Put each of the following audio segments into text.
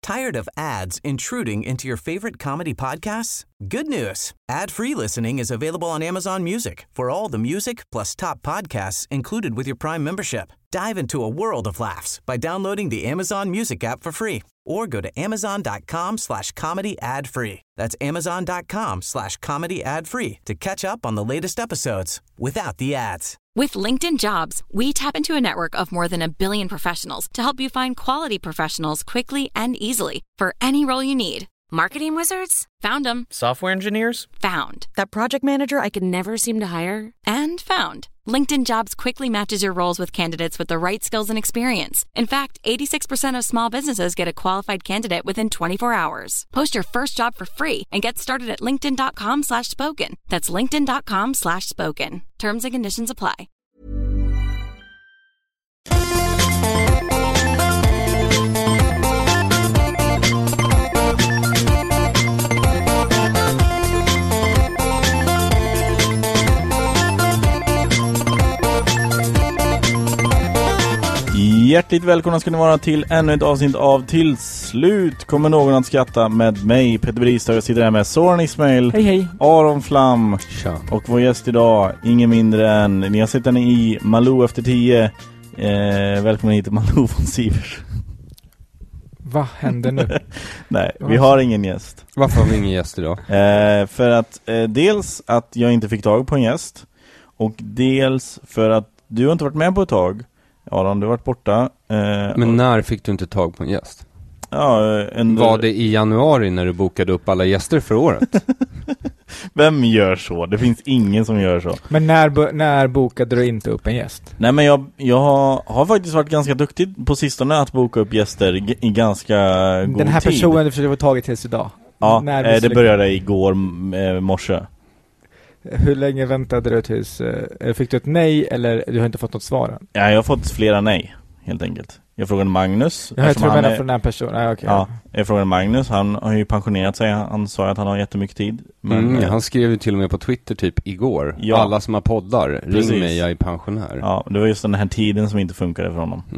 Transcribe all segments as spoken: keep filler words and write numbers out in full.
Tired of ads intruding into your favorite comedy podcasts? Good news. Ad-free listening is available on Amazon Music for all the music plus top podcasts included with your Prime membership. Dive into a world of laughs by downloading the Amazon Music app for free or go to amazon.com slash comedy ad free. That's amazon.com slash comedy ad free to catch up on the latest episodes without the ads. With LinkedIn Jobs, we tap into a network of more than a billion professionals to help you find quality professionals quickly and easily for any role you need. Marketing wizards? Found them. Software engineers? Found. That project manager I could never seem to hire? And found. LinkedIn Jobs quickly matches your roles with candidates with the right skills and experience. In fact, eighty-six percent of small businesses get a qualified candidate within twenty-four hours. Post your first job for free and get started at linkedin.com slash spoken. That's linkedin.com slash spoken. Terms and conditions apply. Hjärtligt välkomna ska ni vara till ännu ett avsnitt av Till slut kommer någon att skratta med mig, Peter Bristad. Jag sitter här med Soran Ismail, hej hej, Aron Flam. Tja. Och vår gäst idag, ingen mindre än, ni har sett henne i Malou efter tio. eh, Välkommen hit till Malou von Sivers. Vad händer nu? Nej, vi har ingen gäst. Varför har vi ingen gäst idag? eh, För att eh, dels att jag inte fick tag på en gäst, och dels för att du har inte varit med på ett tag. Aron, du har varit borta. Eh, Men och, när fick du inte tag på en gäst? ja, en, Var det i januari när du bokade upp alla gäster för året? Vem gör så? Det finns ingen som gör så. Men när, när bokade du inte upp en gäst? Nej, men jag, jag har, har faktiskt varit ganska duktig på sistone att boka upp gäster i, i ganska god tid. Den här personen du försöker få tag i tills idag. Ja, när eh, det började igår eh, morse. Hur länge väntade du tills... Eh, fick du ett nej eller du har inte fått något svar än? Ja, jag har fått flera nej, helt enkelt. Jag frågade Magnus. Jag tror han menar är, från den här personen. Ah, okay. Ja, jag frågade Magnus. Han har ju pensionerat sig. Han, han sa att han har jättemycket tid. Men, mm, eh, han skrev ju till och med på Twitter typ igår. Ja. Alla som har poddar, Precis. ring mig, jag är pensionär. Ja, det var just den här tiden som inte funkade för honom.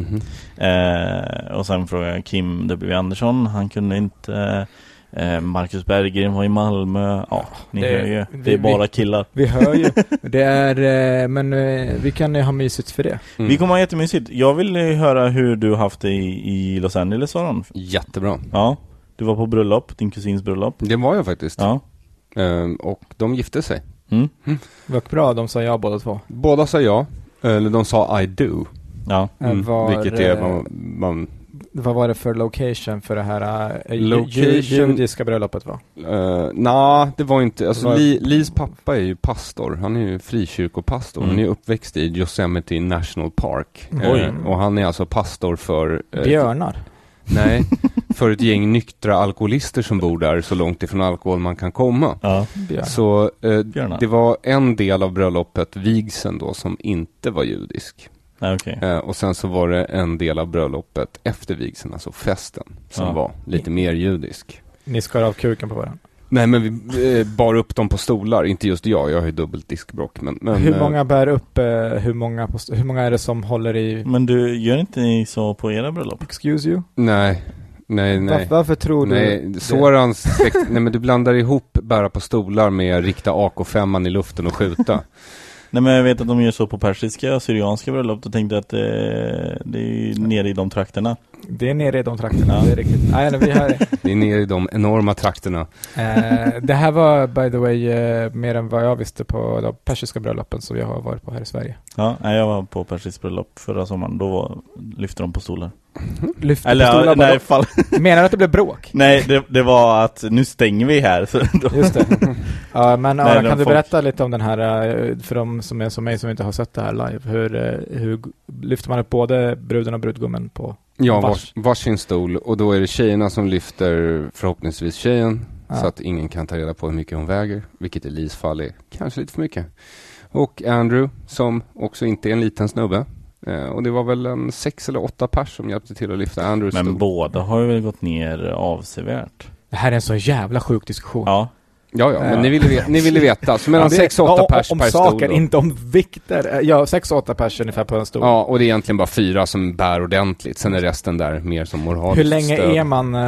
Mm-hmm. Eh, och sen frågade jag Kim W. Andersson. Han kunde inte... Eh, Marcus Berggren var i Malmö. Ja, ni det, hör ju. Det vi, är bara vi, killar. Vi hör ju. Det är, eh, men eh, vi kan ju ha mysigt för det. Mm. Vi kommer ha jättemysigt. Jag vill höra hur du har haft det i, i Los Angeles, Aron. Jättebra. Ja, du var på bröllop, din kusins bröllop. Det var jag faktiskt. Ja. Ehm, och de gifte sig. Mm. Mm. Vad bra, de sa ja båda två. Båda sa ja. Eller de sa I do. Ja. Mm. Var, Vilket är man... man vad var det för location för det här uh, Location- judiska bröllopet var? Uh, Nej, det var inte. Alltså, Var- Li, Lis pappa är ju pastor. Han är ju frikyrkopastor. Mm. Han är uppväxt i Yosemite National Park. Oj. Uh, och han är alltså pastor för... Uh, Björnar? Nej, för ett gäng nyktra alkoholister som bor där så långt ifrån alkohol man kan komma. Ja. Björnar. Så uh, Björnar. det var en del av bröllopet, vigseln då, som inte var judisk. Nej, okej. Uh, och sen så var det en del av bröllopet efter vigseln, alltså festen, som Ja. var lite mer judisk. Ni skar av kuken på varandra. Nej, men vi eh, bar upp dem på stolar. Inte just jag, jag har ju dubbelt diskbrock. Men, men, hur eh, många bär upp, eh, hur, många på st- hur många är det som håller i... Men du gör inte ni så på era bröllop? Excuse you? Nej, nej, nej. Varför, varför tror du Nej, det? Sorans sekt, nej, men du blandar ihop bära på stolar med rikta A K fem i luften och skjuta. Nej, men jag vet att de gör så på persiska och syrianska bröllop. Då tänkte jag att eh, det är ju nere i de trakterna. Det är nere i de trakterna, Ja. det är riktigt. Nej, nej, vi har, Det är nere i de enorma trakterna. eh, det här var, by the way, eh, mer än vad jag visste på de persiska bröllopen som jag har varit på här i Sverige. Ja, nej, jag var på persiskt bröllop förra sommaren. Då var, lyfte de på stolar. Lyfte Eller, på stolar ja, bara. nej, fall. Menar du att det blev bråk? Nej, det, det var att nu stänger vi här. Så då. Just det. Ja, men Nej, Aron, de kan du folk- berätta lite om den här, eh, för de som är som mig som inte har sett det här live, hur, eh, hur g- lyfter man upp både bruden och brudgummen på Ja, vars? vars, varsin stol. Och då är det tjejerna som lyfter förhoppningsvis tjejen. Ja. Så att ingen kan ta reda på hur mycket hon väger. Vilket i Lis fall är kanske lite för mycket. Och Andrew, som också inte är en liten snubbe. Eh, och det var väl en sex eller åtta pers som hjälpte till att lyfta Andrews Men stol. båda har ju väl gått ner avsevärt. Det här är en så jävla sjuk diskussion. Ja. Ja, ja, men Ja. ni ville veta, ni ville veta. Så mellan det- sex och åtta ja, pers om per saker, stol. Då. inte om vikter. Ja, sex och åtta pers ungefär på en stol. Ja, och det är egentligen bara fyra som bär ordentligt. Sen är resten där mer som moraliskt Hur länge stöd. är man uh,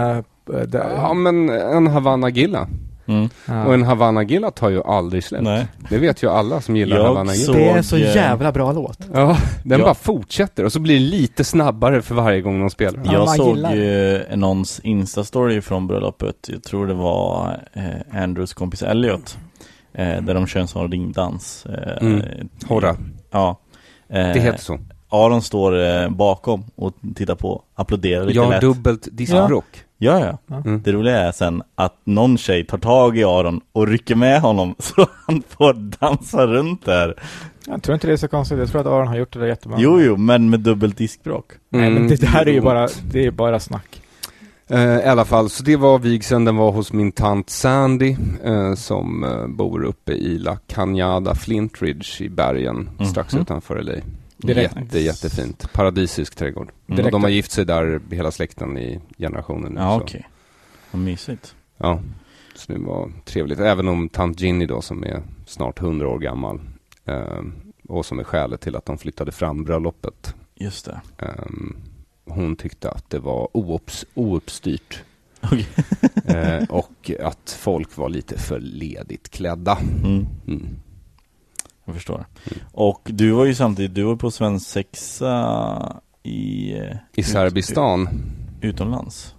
där. Ja, men en Havana Gilla. Mm. Ja. Och en Havana Gilla tar ju aldrig släppt. Nej. Det vet ju alla som gillar Jag Havana Gilla. såg- Det är så eh, jävla bra låt. Ja, den Ja. bara fortsätter och så blir det lite snabbare för varje gång de spelar. Ja, Jag man såg gillar ju någons Insta-story från bröllopet. Jag tror det var eh, Andrews kompis Elliot. Eh, där de kör en sån ringdans. Eh, Mm. Horra. Ja. Eh, Det heter så. Aron står eh, bakom och tittar på. Applåderar lite Jag har lätt. dubbelt diskbråck. Ja, ja. Mm. Det roliga är sen att någon tjej tar tag i Aron och rycker med honom så han får dansa runt där. Jag tror inte det är så konstigt. Jag tror att Aron har gjort det där jättebra. Jo, jo, men med dubbelt diskbråck. Nej, men Mm. det, det här är ju bara, det är bara snack. Eh, I alla fall, så det var vigseln. Den var hos min tant Sandy eh, som eh, bor uppe i La Cañada Flintridge i bergen Mhm. strax utanför L A. Direkt. Jätte, jättefint. Paradisisk trädgård. Direkt. Och de har gift sig där hela släkten i generationer nu. Ja, så. okej. Vad mysigt. Ja, så det var trevligt. Även om tant Ginny då som är snart hundra år gammal eh, och som är skälet till att de flyttade fram bröllopet. Just det. Eh, hon tyckte att det var oups, ouppstyrt. Okej. eh, och att folk var lite för ledigt klädda. Mm. Mm. Jag förstår. Och du var ju samtidigt, du var på svensk sexa i... eh, I ut- Serbistan. Utomlands.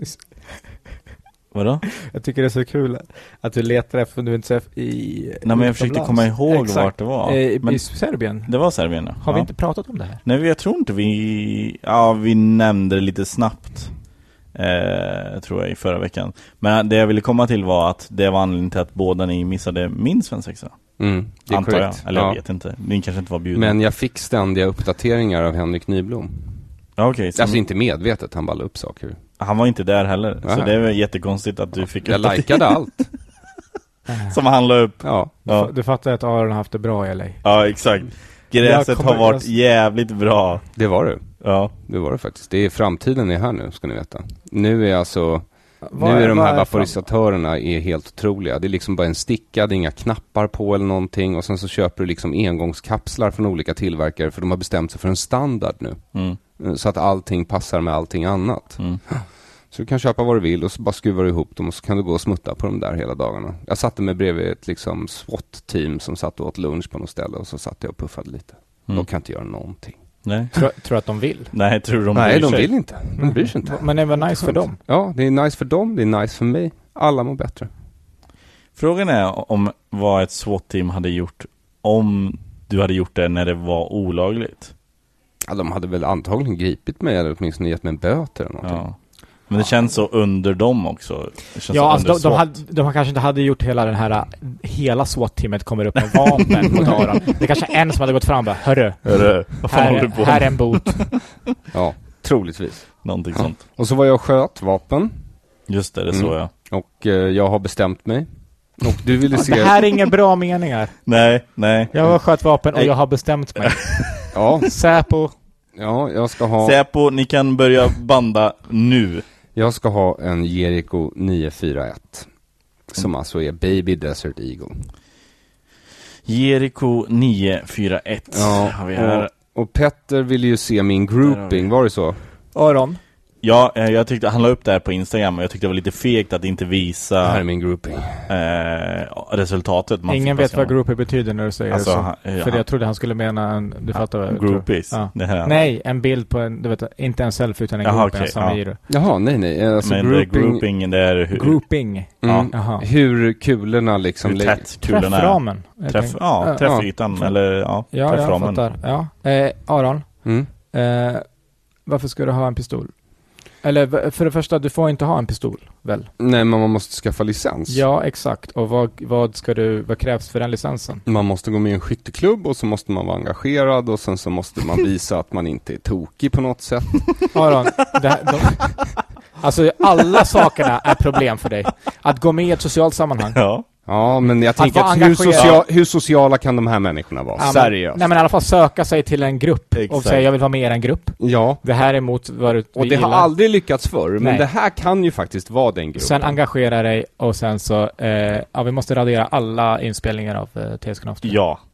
Vadå? Jag tycker det är så kul att du letar efter du inte ser i... Nej, men jag försökte komma ihåg Exakt. vart det var. Eh, I, Men i Serbien. det var Serbien, ja. Har vi Ja. inte pratat om det här? Nej, jag tror inte vi... Ja, vi nämnde det lite snabbt. Eh, tror jag i förra veckan. Men det jag ville komma till var att det var anledningen till att båda ni missade min svensexa. Mm, det är Antar korrekt. jag. Eller Ja. jag vet inte. Ni kanske inte var bjudna. Men jag fick ständiga uppdateringar av Henrik Nyblom. Ja, okej. så- Alltså inte medvetet, han bara la upp saker. Han var inte där heller. Så Nej. det är jättekonstigt att du fick Jag uppdatering likade allt. som han la upp. Ja. Ja, Du fattar att Aron har haft det bra i L A. ja exakt. Jag Gräset kommer- har varit jävligt bra. Det var det. Ja. Det var det faktiskt. Det är framtiden är här nu, ska ni veta. Nu är alltså... Vad nu är de vad här fram- vaporisatörerna är helt otroliga. Det är liksom bara en sticka, det är inga knappar på eller någonting. Och sen så köper du liksom engångskapslar från olika tillverkare. För de har bestämt sig för en standard nu. Mm. Så att allting passar med allting annat. Mm. Så du kan köpa vad du vill och så bara skruvar du ihop dem och så kan du gå och smutta på dem där hela dagarna. Jag satte mig bredvid ett liksom SWAT-team som satt och åt lunch på något ställe och så satt jag och puffade lite. Mm. De kan inte göra någonting. Nej. Tror, tror att de vill. Nej, tror du de Nej, bryr de sig? vill inte. De bryr sig inte. Men det var nice för dem. Ja, det är nice för dem, det är nice för mig. Alla mår bättre. Frågan är om vad ett SWAT-team hade gjort om du hade gjort det när det var olagligt. Ja, de hade väl antagligen gripit mig eller åtminstone gett mig en böter eller någonting. Ja. Men det känns så under dem också. Det känns så Ja, alltså under de, de, SWAT. hade, de kanske inte hade gjort hela den här, hela SWAT-teamet kommer upp med vapen mot Aron. Det kanske är en som hade gått fram och bara, hörru, Hörru, vad fan här, håller är- du på här är med? en bot. Ja, troligtvis. Någonting Ja. sånt. Och så var jag och sköt vapen Just det, det Mm. såg jag. och eh, jag har bestämt mig. Och du ville se... Det här är inga bra meningar. Nej, nej. Jag har skött vapen och Nej. jag har bestämt mig. Ja, Säpo. ja, jag ska ha... Säpo, ni kan börja banda nu. Jag ska ha en Jericho nio fyra ett. Som alltså är Baby Desert Eagle. Jericho nio fyra ett har vi här. och, och Petter ville ju se min Där har grouping, vi. var det så? Aron. Ja, eh, jag tyckte han la upp det här på Instagram och jag tyckte det var lite fegt att inte Det här är visa min grouping. eh, resultatet. Man Ingen fick vet bara vad se. groupie betyder när du säger Alltså, så. han- ja, För han- jag trodde han skulle mena en, du fattar vad jag tror. Groupies. Ja. Det här. Nej, en bild på en, du vet, inte en selfie utan en Jaha, groupie, okej, en som ja. giro. Jaha, nej nej. Alltså Men grouping, grouping, grouping det är hur, Grouping. Mm, Jaha. hur kulorna liksom... hur lägger- tätt kulan är. Träfframen. Jag Träff, tänkte- ja, träffytan Ja. eller ja, Ja, jag träfframen. fattar. Ja. Eh, Aron, Mm. eh, varför ska du ha en pistol? Eller v- för det första, du får inte ha en pistol, väl? Nej, men man måste skaffa licens. Ja, exakt. Och vad, vad, ska du, vad krävs för den licensen? Man måste gå med i en skytteklubb och så måste man vara engagerad och sen så måste man visa att man inte är tokig på något sätt. Aron, det här, de, alltså alla sakerna är problem för dig. Att gå med i ett socialt sammanhang. Ja. Ja, men jag tänker vara att hur, engagerad. social, hur sociala kan de här människorna vara? Ja, men- Seriöst. Nej, men i alla fall söka sig till en grupp och Exakt. säga jag vill vara med i en grupp. Ja, Det här är emot vad du och vi det har gillar. aldrig lyckats förr, men Nej. det här kan ju faktiskt vara den gruppen. Sen engagera dig och sen så, eh, ja, vi måste radera alla inspelningar av eh, T S Knafter. Ja.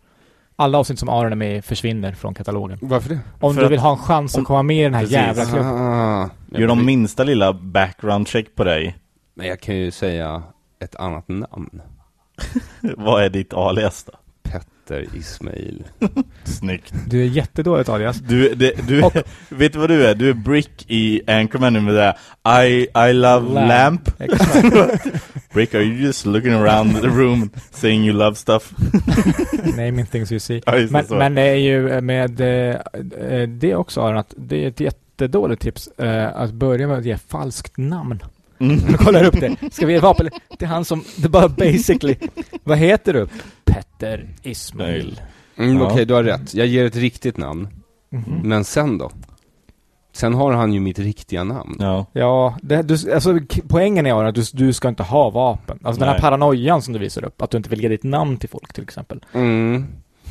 alla avsnitt som Aron är med försvinner från katalogen. Varför det? Om För du att- vill ha en chans om- att komma med i den här Precis. jävla klubben. Ah, Gör de minsta lilla background check på dig. Men jag kan ju säga ett annat namn. Vad är ditt alias då? Petter Ismail. Snyggt. Du är jättedåligt alias. Du, det, du Och- vet du vad du är? Du är Brick i Anchorman med det där I, I love lamp, lamp. Exakt. Brick, are you just looking around the room saying you love stuff? Naming things you see. Ja, just det, Men, så. men det är ju med eh, det också, Aron, att det är ett jättedåligt tips eh, att börja med att ge falskt namn. Mm. Jag kollar upp det. Ska vi ge vapen till han som, det bara basically, vad heter du? Petter Ismail. Mm, Ja. Okej, du har rätt. Jag ger ett riktigt namn. Mhm. Men sen då? Sen har han ju mitt riktiga namn. Ja. Ja, det, du, alltså, k- poängen är att du, du ska inte ha vapen. Alltså den här Nej. paranoian som du visar upp, att du inte vill ge ditt namn till folk till exempel. Mm.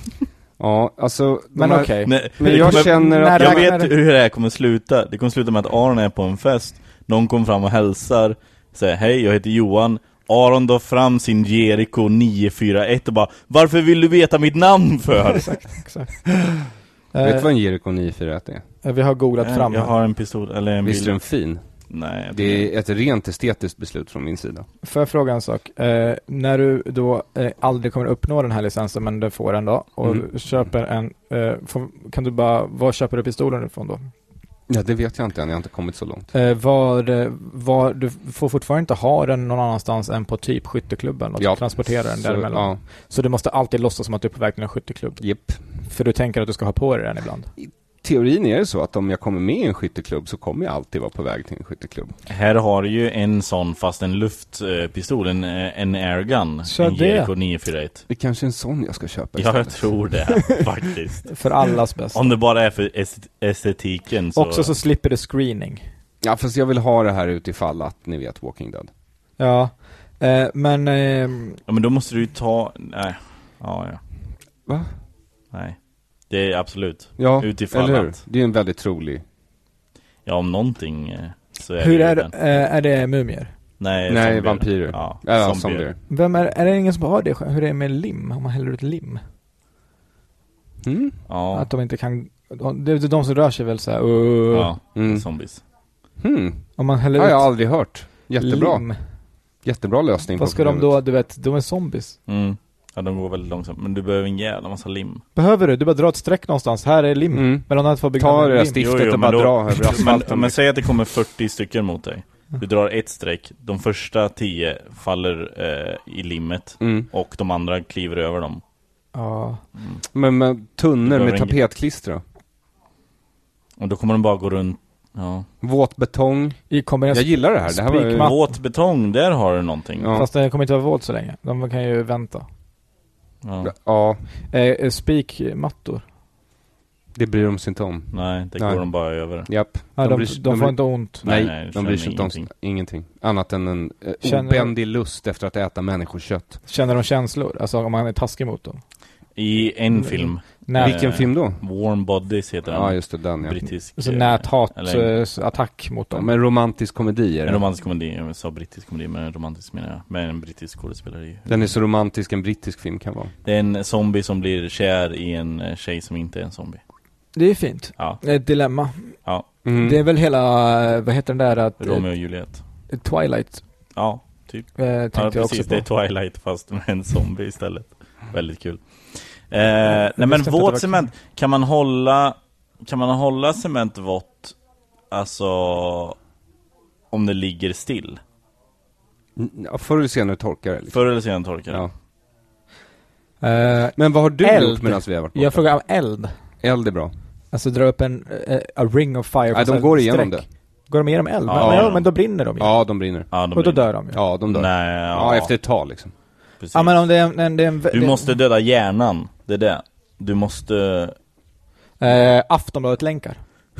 Ja, alltså... Men de här- okej. Nej, Men jag men- känner att... när- Jag räknar vet det- hur det här kommer sluta. Det kommer sluta med att Aron är på en fest. Någon kommer fram och hälsar. Säger, hej, jag heter Johan. Aron drar fram sin Jericho nio fyra ett och bara, varför vill du veta mitt namn för? Exakt, exakt. Vet du Eh, vad en Jericho nio fyra ett är? vi har googlat fram Jag här. har en pistol, eller en Visst är bil. den fin? Nej, jag Det är ett rent estetiskt beslut från min sida. Får jag fråga en sak? Eh, när du då eh, aldrig kommer uppnå den här licensen, men du får den då, och Mm. köper en, eh, får, kan du bara, var köper du pistolen ifrån då? Ja, det vet jag inte än. Jag har inte kommit så långt. Eh, var, eh, var, du får fortfarande inte ha den någon annanstans än på typ skytteklubben och Ja, transportera den Så, däremellan. ja, Så du måste alltid låtsas som att du är på väg till en skytteklubb. Jepp. För du tänker att du ska ha på dig den ibland. Teorin är det så att om jag kommer med i en skytteklubb så kommer jag alltid vara på väg till en skytteklubb. Här har du ju en sån, fast en luftpistol, en, en airgun. Så en det- Jericho nio fyra ett. Det är kanske är en sån jag ska köpa Ja, jag istället. tror det, faktiskt. För allas bästa. Om det bara är för est- estetiken så... Också så slipper du screening. Ja, fast jag vill ha det här utifall att ni vet Walking Dead. Ja, eh, men... ehm, Ja, men då måste du ju ta... Nej. Ja, ja. Va? Nej. Det är absolut. Ja, Utifall eller hur? att- Det är en väldigt trolig... Ja, om någonting eh, så är hur det är ju det? den. Eh, är det mumier? Nej, Nej, zombier. vampyrer. Ja, Ja, zombier. zombier. Vem är, är det ingen som har det? Hur är det med lim? Om man häller ut lim? Mm? Ja, Att de inte kan... Det är de som rör sig väl så här. Uh, ja. Mm. Zombies. Hmm. Om man häller Det har jag ut aldrig hört. Jättebra. lim. Jättebra lösning. Vad på ska de problemet. då, du vet, de är zombies. Mm. Ja, de går väldigt långsamt. Men du behöver en jävla massa lim. Behöver du? Du bara drar ett streck någonstans. Här är lim. Mm. Mellan de här två Ta byggnaderna det är där lim. stiftet Jo, jo, och men bara då- dra över Men, asfalten. men säg att det kommer fyrtio stycken mot dig. Du drar ett streck. De första tio faller eh, i limmet. Mm. Och de andra kliver över dem. Ja. Men med Du tunnor behöver med ingen- tapetklister då? Och då kommer de bara gå runt. Ja. Våt betong. I Jag kombination. gillar det här. Det här var ju... Spikmatt. Våt betong, där har du någonting. Ja. Fast det kommer inte vara våt så länge. De kan ju vänta. Ja. Ja, Eh, spikmattor. det bryr de sig inte om. Nej, det Nej. går de bara över. Japp. Ja, de, bryr de, sig- får bryr- inte ont. Nej, Nej, nej, de bryr sig känner inte om ingenting. ingenting. Annat än en eh, Känner- obändig lust efter att äta människokött. Känner de känslor? Alltså om man är taskig mot dem. I en Mm. film. Nät, Vilken film då? Warm Bodies heter den. Ja, just det, den ja. Brittisk. så eh, näthat, eller- eh, attack mot Ja, dem. men romantisk komedi är En det. romantisk komedi, jag sa brittisk komedi, men en romantisk menar jag. Med en brittisk skådespelare i. Den är så romantisk en brittisk film kan vara. Det är en zombie som blir kär i en eh, tjej som inte är en zombie. Det är fint. Ja, Ett dilemma. ja. Mm. Det är väl hela, eh, vad heter den där? Att, Romeo och Juliet. eh, Twilight. Ja, typ. Eh, tänkte Ja, jag precis. också Det är på. Twilight fast med en zombie istället. Väldigt kul. Eh, jag nej men visste inte att det var våt cement, kan man hålla kan man hålla cement vått alltså om det ligger still? Ja, förr eller senare torkar det liksom. Förr eller senare torkar det. Ja. Eh, Men vad har du Eld. gjort medan vi har varit borta? jag frågar om eld. Eld är bra. Alltså dra upp en eh, a ring of fire. Nej, på så de här går igenom streck. det. Går de igenom eld? Ja. men, ja, men då brinner de ju. Ja, de brinner. Ja, de Och då blir- dör de ju. Ja, de dör. Nej, Ja, ja, efter ett tag liksom. precis. Ja, men om det är en... en, det är en Du det, måste döda hjärnan. Det är det. Du måste Eh, Aftonbladet-länkar.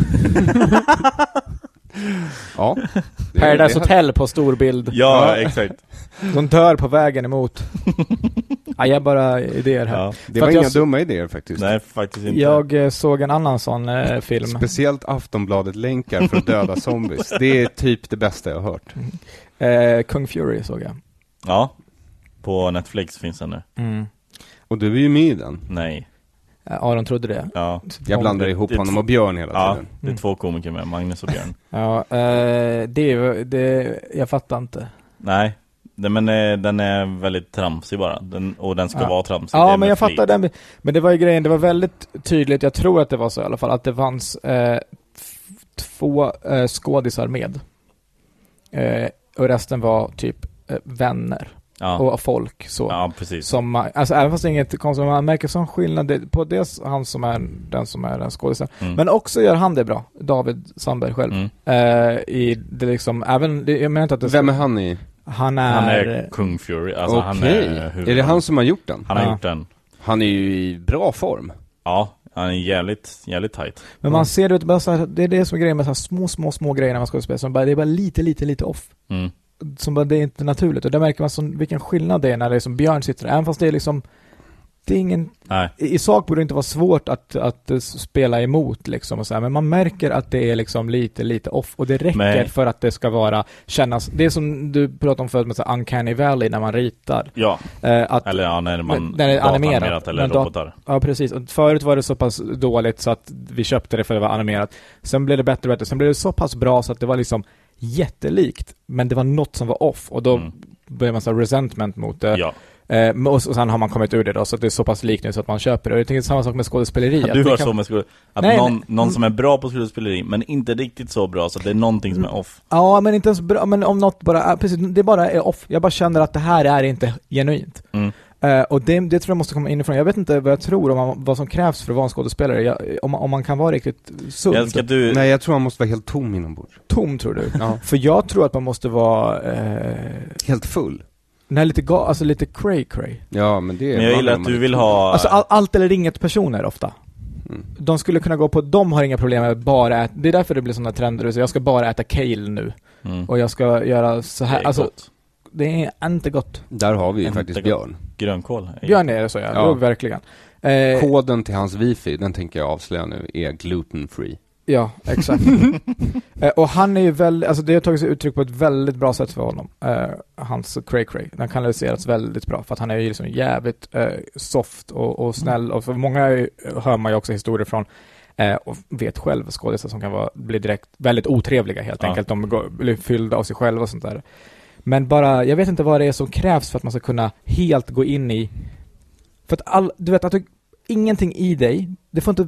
Ja. Det- Paradise det- Hotel på storbild. Ja, exakt. De dör på vägen emot. Ja, jag har bara idéer här. Ja. Det För var att inga jag- dumma idéer faktiskt. Nej, faktiskt inte. Jag eh, såg en annan sån eh, film. Speciellt Aftonbladet-länkar för att döda zombies. Det är typ det bästa jag har hört. Eh, Kung Fury såg jag. Ja. På Netflix finns den nu. Mm. Och du är ju med i den. Nej. Aron trodde det. Ja. Jag blandar ihop det, honom och Björn hela ja, tiden. det är två komiker med, Magnus och Björn. Ja, eh, det, det, jag fattar inte. Nej, det, men eh, den är väldigt tramsig bara. Den, och den ska ja. vara tramsig. Ja, men jag flit. fattar den. Men det var ju grejen, det var väldigt tydligt, jag tror att det var så i alla fall, att det fanns eh, två eh, skådisar med. Eh, och resten var typ eh, vänner. Ja. Och folk så. Ja, precis. Som, alltså även fast det är inget konstigt, man märker sån skillnad på dels han som är den som är den skådespelaren. Mm. Men också gör han det bra, David Sandberg själv. Mm. Eh, i det liksom, även, det, jag menar inte att det Vem är han i? Han är, han är Kung Fury. Alltså okay. han är, är det han som har gjort den? Han har ja. gjort den. Han är ju i bra form. Ja, han är jävligt, jävligt tight. Men man ser det, bara så här, det är det som är grejen med så här små, små, små grejer när man ska spela. Som bara, det är bara lite, lite, lite off. Mm. Som bara, det är inte naturligt. Och där märker man som, vilken skillnad det är när det är som Björn sitter där. Även fast det är liksom, det är ingen, nej. I, i sak borde det inte vara svårt att, att, att spela emot liksom och så här. Men man märker att det är liksom lite, lite off. Och det räcker men... för att det ska vara, kännas, det är som du pratade om förut med så här Uncanny Valley när man ritar. Ja, eh, att, eller ja, när man när det är animerat, animerat eller robotar. Ja, precis. Och förut var det så pass dåligt så att vi köpte det för att det var animerat. Sen blev det bättre och bättre. Sen blev det så pass bra så att det var liksom jättelikt, men det var något som var off och då mm. börjar man så resentment mot det. Ja. Eh, och, och sen har man kommit ur det då, så att det är så pass likt nu så att man köper det. Och jag tänker samma sak med skådespeleri. Ja, du har kan... så med skådespeleri. Att nej, någon, nej. någon som är bra på skådespeleri men inte riktigt så bra så att det är någonting som är off. Ja, men inte ens bra, men om något bara är, precis, det bara är off. Jag bara känner att det här är inte genuint. Mm. Uh, och det, det tror jag måste komma inifrån. Jag vet inte vad jag tror om man, vad som krävs för att vara en skådespelare. Jag, om, om man kan vara riktigt sund. Jag ska du... Nej, jag tror man måste vara helt tom inombords. Tom, tror du? Ja. För jag tror att man måste vara... Uh... helt full? Nej, lite, ga- alltså lite cray-cray. Ja, men det är... Men jag gillar att du vill ha... Alltså all, allt eller inget personer ofta. Mm. De skulle kunna gå på... De har inga problem med bara äta... Det är därför det blir sådana trender. Så jag ska bara äta kale nu. Mm. Och jag ska göra så här... Det är alltså, gott. Det är inte gott. Där har vi ju faktiskt gott. Björn. Grönkål. Björn är det så, ja. ja. Verkligen. Eh, Koden till hans wifi, den tänker jag avslöja nu, är gluten free. Ja, exakt. eh, och han är ju väldigt, alltså det har tagit sig uttryck på ett väldigt bra sätt för honom. Eh, hans cray cray, den kanaliseras väldigt bra för att han är ju liksom jävligt eh, soft och, och snäll. Mm. Och för många är, hör man ju också historier från eh, och vet själv skådespelare som kan vara, bli direkt väldigt otrevliga helt ja. enkelt. De går, blir fyllda av sig själva och sånt där. Men bara, jag vet inte vad det är som krävs för att man ska kunna helt gå in i, för att all, du vet att du, ingenting i dig, det får inte,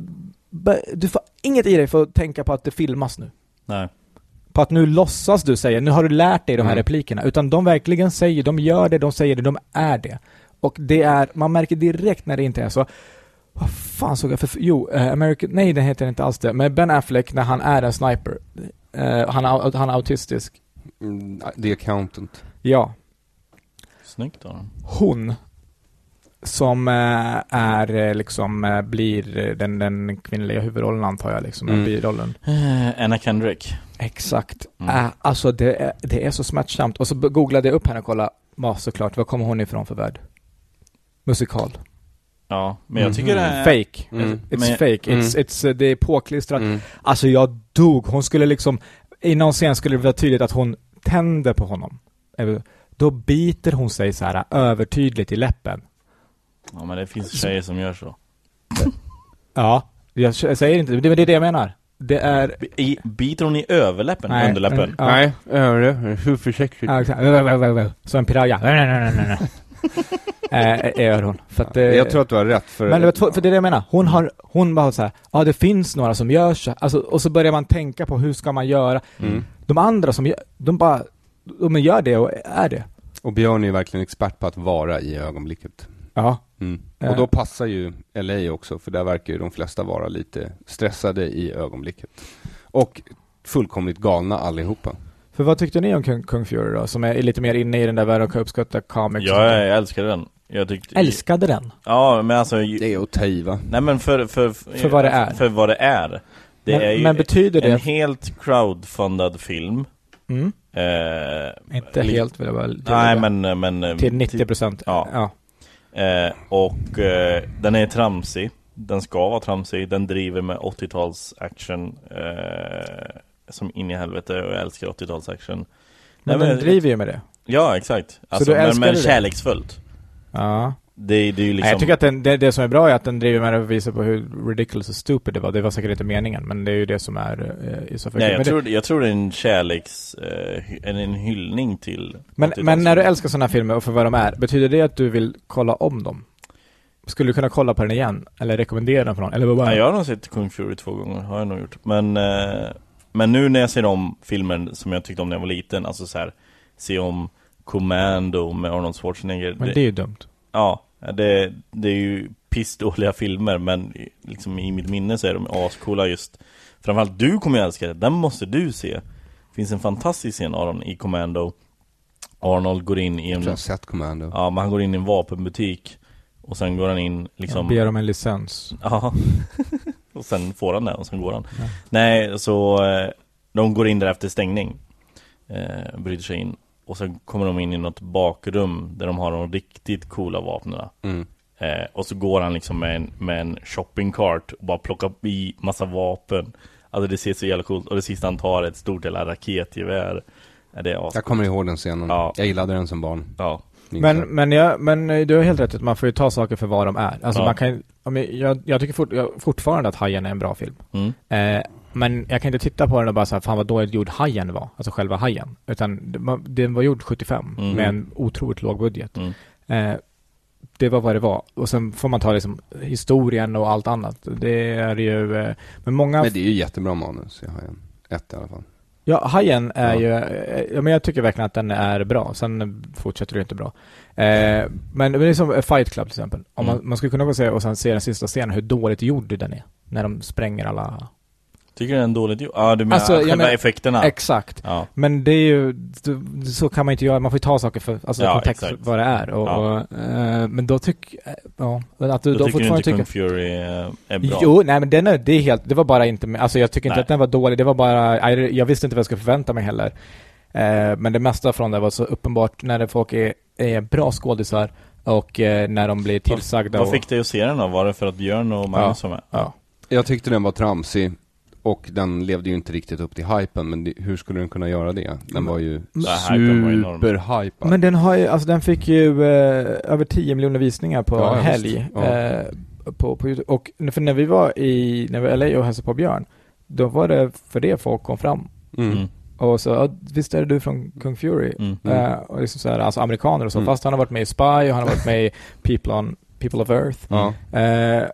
du får inget i dig för att tänka på att det filmas nu. Nej. På att nu låtsas du säga, nu har du lärt dig de här mm. replikerna, utan de verkligen säger, de gör det, de säger det, de är det. Och det är, man märker direkt när det inte är så. Vad fan såg jag för, jo, uh, American, nej det heter inte alls det, men Ben Affleck när han är en sniper, uh, han, är, han är autistisk. Mm, The Accountant. Ja. Snyggt då. Hon som äh, är äh, liksom äh, blir den, den kvinnliga huvudrollen antar jag liksom, mm. birollen. Uh, Anna Kendrick. Exakt. Mm. Äh, alltså det är, det är så smärtsamt. Och så googlade jag upp henne och kollade, ja, såklart, vad kommer hon ifrån för värld? Musikal. Ja, men jag tycker mm. det är... Fake. Mm. It's men... fake. It's, mm. it's, det är påklistrat. Mm. Alltså jag dog. Hon skulle liksom, i någon scen skulle det vara tydligt att hon tänder på honom. Då biter hon sig så här övertydligt i läppen. Ja, men det finns tjejer som gör så. Ja, jag säger inte. Det är det jag menar. Det är... I, biter hon i överläppen? Nej, underläppen? Ja. Nej, över hur försökt. Så en piraya. Nej, nej, nej, nej. äh, är hon. För att, jag tror att du har rätt. För, men vet, för det är det jag menar. Hon, har, hon bara så här, ja ah, det finns några som gör så. Alltså, och så börjar man tänka på hur ska man göra. Mm. De andra som gör, de bara, de gör det och är det. Och Björn är ju verkligen expert på att vara i ögonblicket. Ja. Mm. Och då passar ju L A också, för där verkar ju de flesta vara lite stressade i ögonblicket. Och fullkomligt galna allihopa. För vad tyckte ni om Kung, Kung Fury då? Som är lite mer inne i den där världen och kan uppskatta comics. Ja, jag, jag älskade den. Jag tyckte... Älskade den? Ja, men alltså... Det är att ta i, va? Nej, men för... För, för, för vad det är. För vad det är. Det men, är ju men betyder det... en helt crowdfundad film. Mm. Eh, Inte li- helt, vill jag väl. Nej, men... men till nittio procent. Ja. ja. Eh, och eh, den är tramsig. Den ska vara tramsig. Den driver med åttio-tals action eh, som in i helvete. Och jag älskar åttio-tals action. Men Nej, den men, driver ju med det. Ja, exakt. Alltså, så du men, men det? kärleksfullt. Ja. det, det är ju liksom... Nej, jag tycker att den, det, det som är bra är att den driver med att visa på hur ridiculous och stupid det var. Det var säkert inte meningen, men det är ju det som är eh, i så fall. Nej, jag, men tror, det, jag tror det är en kärleks eh, en, en hyllning till... Men, till men när du älskar sådana här filmer och för vad de är, betyder det att du vill kolla om dem? Skulle du kunna kolla på den igen? Eller rekommendera den för någon? Eller vad bara... Nej, jag har nog sett Kung Fury två gånger, har jag nog gjort. Men, eh, men nu när jag ser om filmen som jag tyckte om när jag var liten, alltså så här, se om Commando med Arnold Schwarzenegger. Men det är ju dumt. Ja, det, det är ju pissdåliga filmer, men liksom i mitt minne så är de ascoola just. Framförallt du kommer ju älska det, den måste du se. Det finns en fantastisk scen av dem i Commando. Arnold går in i en... Jag tror jag har sett Commando. Ja, men han går in i en vapenbutik och sen går han in liksom... Ja, ber om en licens. Ja. Och sen får han det och sen går han. Ja. Nej, så eh, de går in där efter stängning. Eh, bryter sig in. Och sen kommer de in i något bakrum där de har de riktigt coola vapnena. Mm. Eh, och så går han liksom med en, med en shoppingcart och bara plockar i massa vapen. Alltså det ser så jävla coolt. Och det sista han tar är ett stort jävla raketgevär. Ja, det är jag kommer ihåg den scenen. Ja. Jag gillade den som barn. Ja. Men, men, jag, men du har helt rätt att man får ju ta saker för vad de är. Alltså ja. man kan, jag, jag tycker fort, jag, fortfarande att Hajen är en bra film. Mm. Eh, men jag kan inte titta på den och bara säga fan vad dåligt gjord Hajen var. Alltså själva Hajen. Utan den var gjord sjuttiofem mm. med en otroligt låg budget. Mm. Eh, det var vad det var. Och sen får man ta liksom historien och allt annat. Det är ju... Eh, men, många men det är ju jättebra manus i Hajen. Ett i alla fall. Ja, Hajen är ja. ju... Ja, men jag tycker verkligen att den är bra. Sen fortsätter det inte bra. Eh, men det är som Fight Club till exempel. Om mm. man, man skulle kunna gå se och sen se den sista scenen hur dåligt gjord den är. När de spränger alla... Tycker den är dåligt gjord? Ja, du menar alltså, själva men, effekterna. Exakt. Ja. Men det är ju... Så kan man inte göra. Man får ju ta saker för alltså, ja, kontext exakt. Vad det är. Och, ja. och, eh, men då tycker... Ja, att du, då, då tycker du inte tycker, Kung Fury är bra? Jo, nej men den är, det är helt... Det var bara inte... Alltså jag tycker inte nej. att den var dålig. Det var bara... Jag, jag visste inte vad jag skulle förvänta mig heller. Eh, men det mesta från det var så uppenbart när det folk är, är bra skådisar och eh, när de blir tillsagda. Vad, vad fick dig att se den då? Var det för att Björn och Magnus ja. var med? Ja. Jag tyckte den var tramsig. Och den levde ju inte riktigt upp till hypen. Men det, hur skulle den kunna göra det? Den var ju superhypad. Men den har ju, alltså den fick ju eh, över tio miljoner visningar på ja, helg. Ja. Eh, på, på YouTube. Och för när vi var i när vi var i L A och hälsade på Björn, då var det för det folk kom fram. Mm. Och så, ja, visst är det du från Kung Fury? Mm. Uh, och liksom så här, alltså amerikaner och så. Mm. Fast han har varit med i Spy och han har varit med i People, on, People of Earth. Mm. Uh,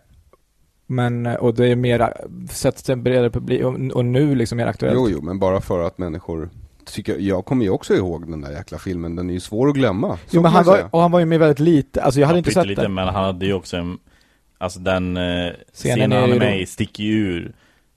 men, och det är mer sett till en bredare publik och, och nu liksom mer aktuellt. Jo, jo, men bara för att människor tycker, jag kommer ju också ihåg den där jäkla filmen. Den är ju svår att glömma. Jo, men han var, och han var ju med väldigt lite. Alltså jag hade ja, inte sett lite, den. Men han hade ju också en, alltså den eh, scenen han är med i sticker ur.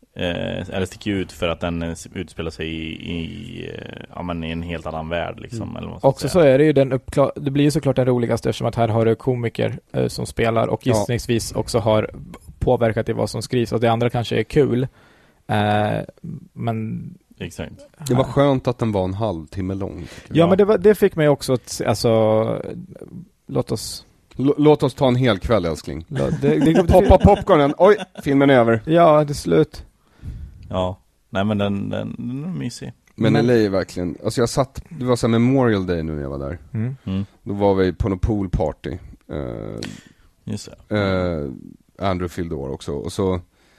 Eh, eller sticker ut för att den utspelar sig i, i, ja, men i en helt annan värld liksom, mm. eller vad man ska också säga. Så är det ju den uppklar- det blir ju såklart den roligaste eftersom att här har du komiker eh, som spelar och gissningsvis ja. också har påverkat i vad som skrivs och det andra kanske är kul eh, men exakt. Det var skönt att den var en halvtimme lång. Ja, men det, var, det fick mig också att, alltså låt oss L- låt oss ta en hel kväll, älskling. L- det, det, Poppa popcornen. Oj, filmen är över. Ja, det är slut. Ja, nej men den, den, den är mysig. Men L A är verkligen, alltså jag satt, det var så här Memorial Day nu när jag var där. Mm. Mm. Då var vi på någon poolparty. Uh, Just det. Uh, Andrew fyllde år också. Och så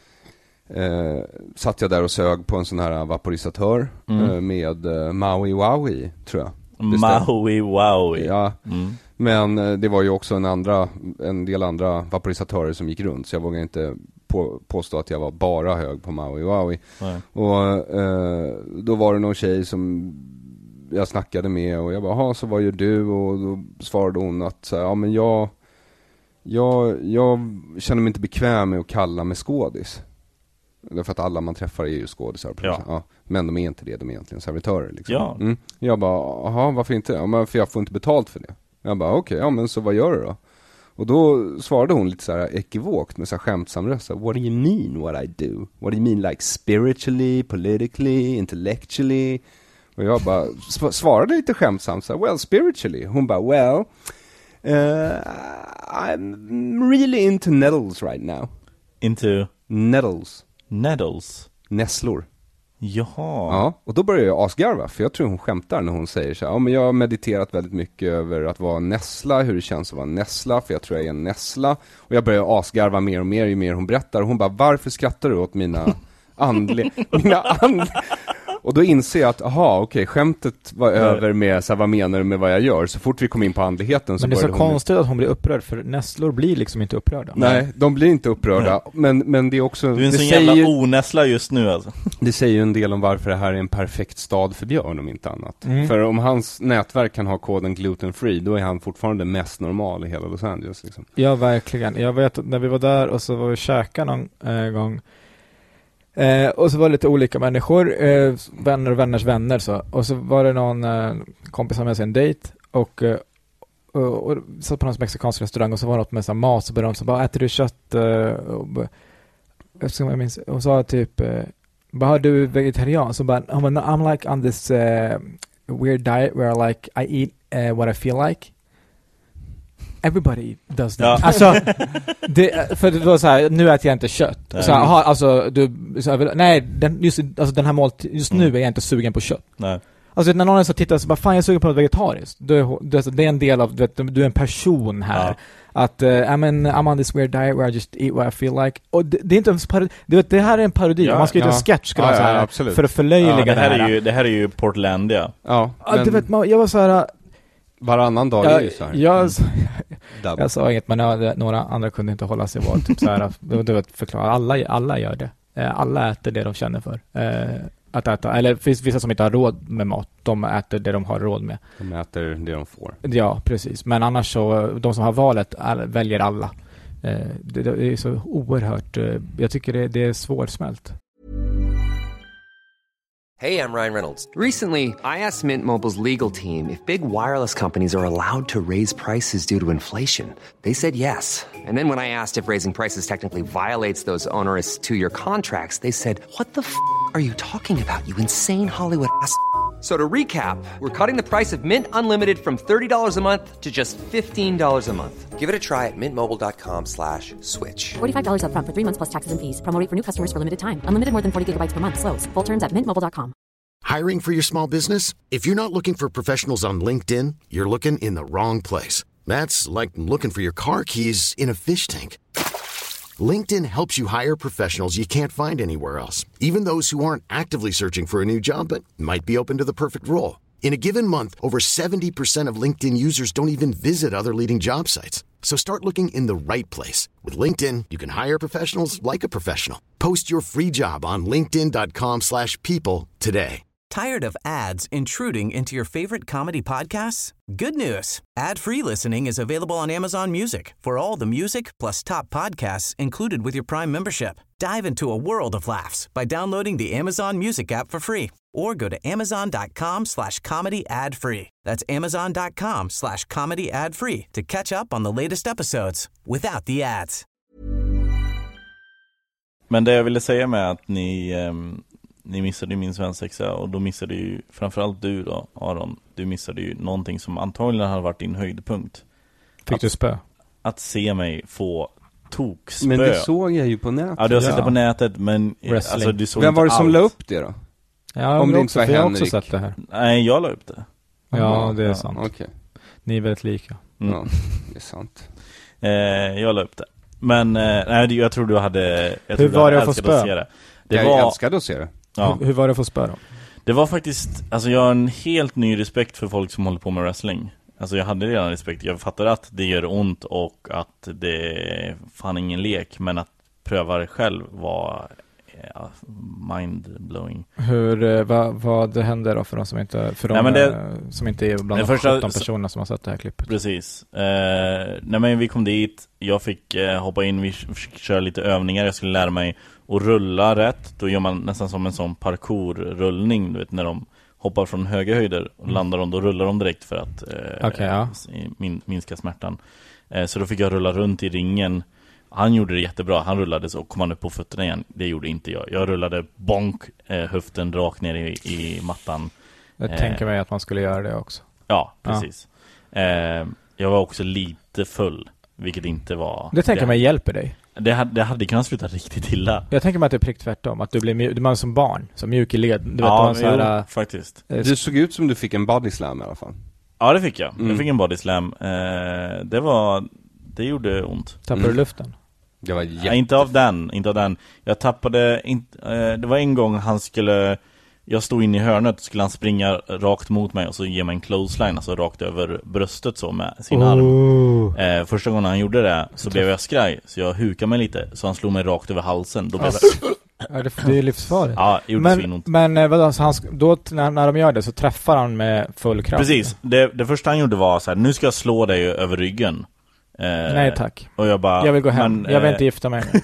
uh, satt jag där och sög på en sån här vaporisatör mm. uh, med uh, Maui Wowie, tror jag. Maui Wowie. Ja. Mm. Men uh, det var ju också en andra, en del andra vaporisatörer som gick runt. Så jag vågar inte på, påstå att jag var bara hög på Maui Wowie. Nej. Och uh, då var det någon tjej som jag snackade med och jag bara, ha så vad gör du? Och då svarade hon att så här, ja men jag Jag, jag känner mig inte bekväm med att kalla mig skådis. Därför att alla man träffar är ju skådisar. Ja. Ja, men de är inte det, de är egentligen servitörer. Liksom. Ja. Mm. Jag bara, jaha, varför inte? Ja, men för jag får inte betalt för det. Jag bara, okej, okay, ja men så vad gör du då? Och då svarade hon lite så här ekivokt med så här skämtsam röst. What do you mean what I do? What do you mean like spiritually, politically, intellectually? Och jag bara svarade lite skämtsamt så här, well, spiritually. Hon bara, well... Uh, I'm really into nettles right now. Into? Nettles. Nettles? Nässlor. Jaha. Ja, och då börjar jag asgarva, för jag tror hon skämtar när hon säger så här, ja men jag har mediterat väldigt mycket över att vara en nässla, hur det känns att vara en nässla, för jag tror jag är en nässla. Och jag börjar asgarva mer och mer ju mer hon berättar. Och hon bara, varför skrattar du åt mina andliga... mina andliga... Och då inser jag att, aha, okej, okay, skämtet var över med så här, vad menar du med vad jag gör? Så fort vi kom in på andligheten så men det är så hon... konstigt att hon blir upprörd, för nässlor blir liksom inte upprörda. Nej, de blir inte upprörda. Men, men det är också... Du är en det sån säger, jävla onässla just nu alltså. Det säger ju en del om varför det här är en perfekt stad för Björn, om inte annat. Mm. För om hans nätverk kan ha koden gluten free, då är han fortfarande mest normal i hela Los Angeles liksom. Ja, verkligen. Jag vet att när vi var där och så var vi käka någon äh, gång. Eh, och så var det lite olika människor, eh, vänner och vänners vänner så. Och så var det någon eh, kompis som hade sig en dejt och, eh, och, och satt på någon mexikansk restaurang och så var det något med så mat, så började de så bara, äter du kött? Eh, och, jag ska, jag minns, och sa typ eh, bara, du är vegetarian? Så bara, I'm like on this uh, weird diet where like I eat uh, what I feel like. Everybody does that. Ja. Alltså, det, för det var så här, nu äter jag inte kött. Så här, aha, alltså, du, så här, nej, den, just, alltså, den här målet, just mm. nu är jag inte sugen på kött. Nej. Alltså när någon så tittar så bara, fan jag är sugen på något vegetariskt. Du är, du, det är en del av, du, vet, du är en person här. Ja. Att, uh, I mean, I'm on this weird diet where I just eat what I feel like. Och det, det är inte en parodi, du vet, det här är en parodi. Ja, man ska ju ja. inte en sketch skulle ja, säga, ja, för att förlöjliga ja, det här. Det här är ju, det här är ju Portlandia. Ja, ja men... du vet, man, jag var så här... Varannan dag är ju så här. Jag, jag, jag sa inget, men jag, några andra kunde inte hålla sig var typ så här, du vet, förklara, alla, alla gör det. Alla äter det de känner för. Eh, att äta. Eller finns vissa som inte har råd med mat. De äter det de har råd med. De äter det de får. Ja, precis. Men annars så, de som har valet all, väljer alla. Eh, det, det är så oerhört, eh, jag tycker det, det är svårsmält. Hey, I'm Ryan Reynolds. Recently, I asked Mint Mobile's legal team if big wireless companies are allowed to raise prices due to inflation. They said yes. And then when I asked if raising prices technically violates those onerous two-year contracts, they said, what the f*** are you talking about, you insane Hollywood ass f- So to recap, we're cutting the price of Mint Unlimited from thirty dollars a month to just fifteen dollars a month. Give it a try at mintmobile.com slash switch. forty-five dollars up front for three months plus taxes and fees. Promo rate for new customers for limited time. Unlimited more than forty gigabytes per month. Slows full terms at mint mobile dot com. Hiring for your small business? If you're not looking for professionals on LinkedIn, you're looking in the wrong place. That's like looking for your car keys in a fish tank. LinkedIn helps you hire professionals you can't find anywhere else, even those who aren't actively searching for a new job but might be open to the perfect role. In a given month, over seventy percent of LinkedIn users don't even visit other leading job sites. So start looking in the right place. With LinkedIn, you can hire professionals like a professional. Post your free job on linkedin dot com slash people today. Tired of ads intruding into your favorite comedy podcasts? Good news. Ad-free listening is available on Amazon Music for all the music plus top podcasts included with your Prime membership. Dive into a world of laughs by downloading the Amazon Music app for free or go to amazon dot com slash comedy ad free. That's amazon dot com slash comedy ad free to catch up on the latest episodes without the ads. Men det jag ville säga med att ni... Um... Ni missade ju min svensexa och då missade ju framförallt du då, Aron. Du missade ju någonting som antagligen hade varit din höjdpunkt. Fick att, du spö? Att se mig få tokspö. Men det såg jag ju på nätet. Ja, du har sett ja. det på nätet, men alltså, du såg Vem var det som allt. la upp det då? Ja, om det också, inte var jag har Henrik. också sett det här. Nej, jag la upp det. Ja, det är ja. sant. Okay. Ni är väldigt lika. Mm. Ja, det är sant. Eh, jag la upp det. Men eh, nej, jag tror du hade... Jag Hur tror var du det att få älskade spö? det. Det jag var... älskade att se det. Ja. Hur, hur var det att få spö då? Det var faktiskt, alltså jag har en helt ny respekt för folk som håller på med wrestling. Alltså jag hade redan respekt. Jag fattar att det gör ont och att det är fan ingen lek. Men att pröva det själv var ja, mind-blowing. Hur, vad, vad händer då för de som inte, för de nej, men det, som inte är bland de första, sjutton personerna som har sett det här klippet? Precis. Eh, nej men vi kom dit. Jag fick eh, hoppa in, vi fick köra lite övningar. Jag skulle lära mig att rulla rätt. Då gör man nästan som en sån parkourrullning, du vet, när de hoppar från höga höjder och mm. landar de, då rullar de direkt för att eh, okay, ja. min, minska smärtan. Eh, så då fick jag rulla runt i ringen. Han gjorde det jättebra. Han rullade så kom han upp på fötterna igen. Det gjorde inte jag. Jag rullade bonk, eh, höften rakt ner i, i mattan. Jag eh, tänker mig att man skulle göra det också. Ja, precis. Ja. Eh, jag var också lite full, vilket inte var... Det tänker det. mig hjälper dig. Det hade, det hade kunnat sluta riktigt illa. Jag tänker mig att det är prick tvärtom. Att du blir mjuk, du är som barn. Som mjuk i led. Du vet, ja, man så här, jo, faktiskt. Äh, Du såg ut som du fick en body slam i alla fall. Ja, det fick jag. Mm. Jag fick en body slam. Eh, det var... Det gjorde ont. tappar Mm. du luften? Det var jätte... Ja, inte av den, inte av den. Jag tappade inte, eh, det var en gång han skulle, jag stod in i hörnet, skulle han springa rakt mot mig och så ge mig en clothesline, alltså rakt över bröstet så med sin oh. arm. Eh, första gången han gjorde det så blev jag skraj, så jag hukade mig lite, så han slog mig rakt över halsen. Då blev jag... Ja, det, det är livsfarligt. Ja, det gjorde men, svinont. men eh, vadå, så han, sk- då när, när de gör det så träffar han med full kraft. Precis, det, det första han gjorde var så här: nu ska jag slå dig över ryggen. Eh, Nej tack. Och jag bara, Jag vill gå hem, men, jag vill eh, inte gifta mig.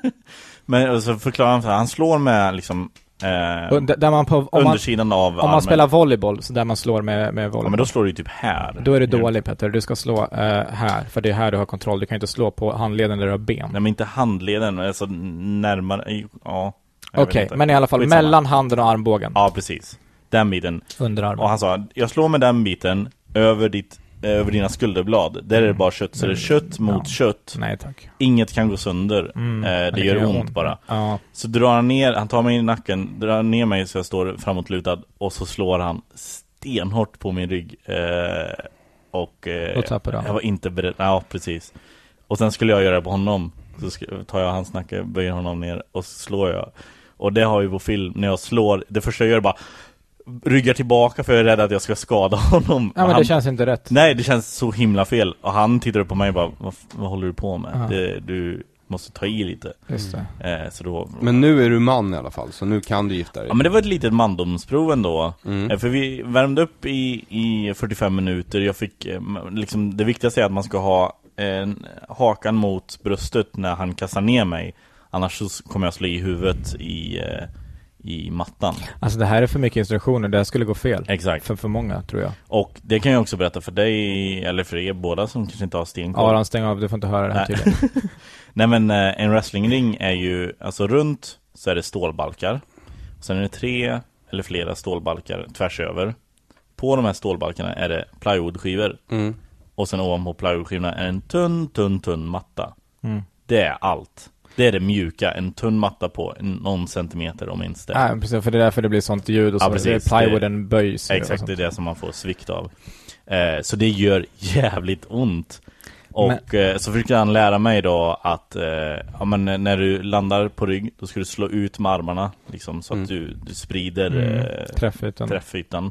Men och så förklarar han så här, han slår med liksom eh, Och d- där man på, om man, undersidan av om armen. man spelar volleyboll, så där man slår med, med volleyboll. Ja, men då slår du ju typ här. Då är det dåligt, Petter. Du ska slå eh, här, för det är här du har kontroll. Du kan inte slå på handleden där du har ben. Nej, men inte handleden, alltså närmare. Ja. Okej, okay, men i alla fall Skitsamma. Mellan handen och armbågen. Ja, precis. Den biten. Under armen. Och han sa, jag slår med den biten över ditt över dina skulderblad. Där är det bara kött, så det är kött mot ja. kött. Nej tack. Inget kan gå sönder. Mm. Eh, det, det gör gör ont, ont bara. Ja. Så drar han ner, han tar mig i nacken, drar ner mig så jag står framåtlutad och så slår han stenhårt på min rygg. Eh, och eh, Då tappar du. jag var inte beredd. Ja, precis. Och sen skulle jag göra det på honom. Så sk- tar jag hans nacke, böjer honom ner och så slår jag. Och det har ju på film, när jag slår, det första jag gör är bara ryggar tillbaka för jag är rädd att jag ska skada honom. Ja, men han, det känns inte rätt. Nej, det känns så himla fel. Och han tittar på mig och bara, vad, vad håller du på med? Det, du måste ta i lite. Just det. Eh, så då, Men nu är du man i alla fall, så nu kan du gifta dig. ja, men det var ett litet mandomsprov ändå. Mm. Eh, för vi värmde upp i, i fyrtiofem minuter. Jag fick, eh, liksom, det viktigaste är att man ska ha eh, hakan mot bröstet när han kastar ner mig. Annars så kommer jag slå i huvudet i... Eh, i mattan. Alltså det här är för mycket instruktioner, det här skulle gå fel. Exakt. För för många, tror jag. Och det kan jag också berätta för dig, eller för er båda som kanske inte har stenkoll. Aron, stäng av, du får inte höra det här Nej. tydligen. Nej, men eh, en wrestlingring är ju, alltså runt så är det stålbalkar. Sen är det tre eller flera stålbalkar tvärs över. På de här stålbalkarna är det plywoodskivor. Mm. Och sen ovanpå plywoodskivorna är en tunn, tunn, tunn matta. Mm. Det är allt. Det är det mjuka, en tunn matta på någon centimeter om minst det. Nej, precis, för det är därför det blir sånt ljud och så. Ja, precis. Det är plywooden böjs. Exakt, det är det som man får svikt av. Eh, så det gör jävligt ont. Och men... eh, så försökte han lära mig då att eh, ja, men när du landar på rygg, då ska du slå ut med armarna liksom, så mm. att du, du sprider mm. eh, träffytan. träffytan.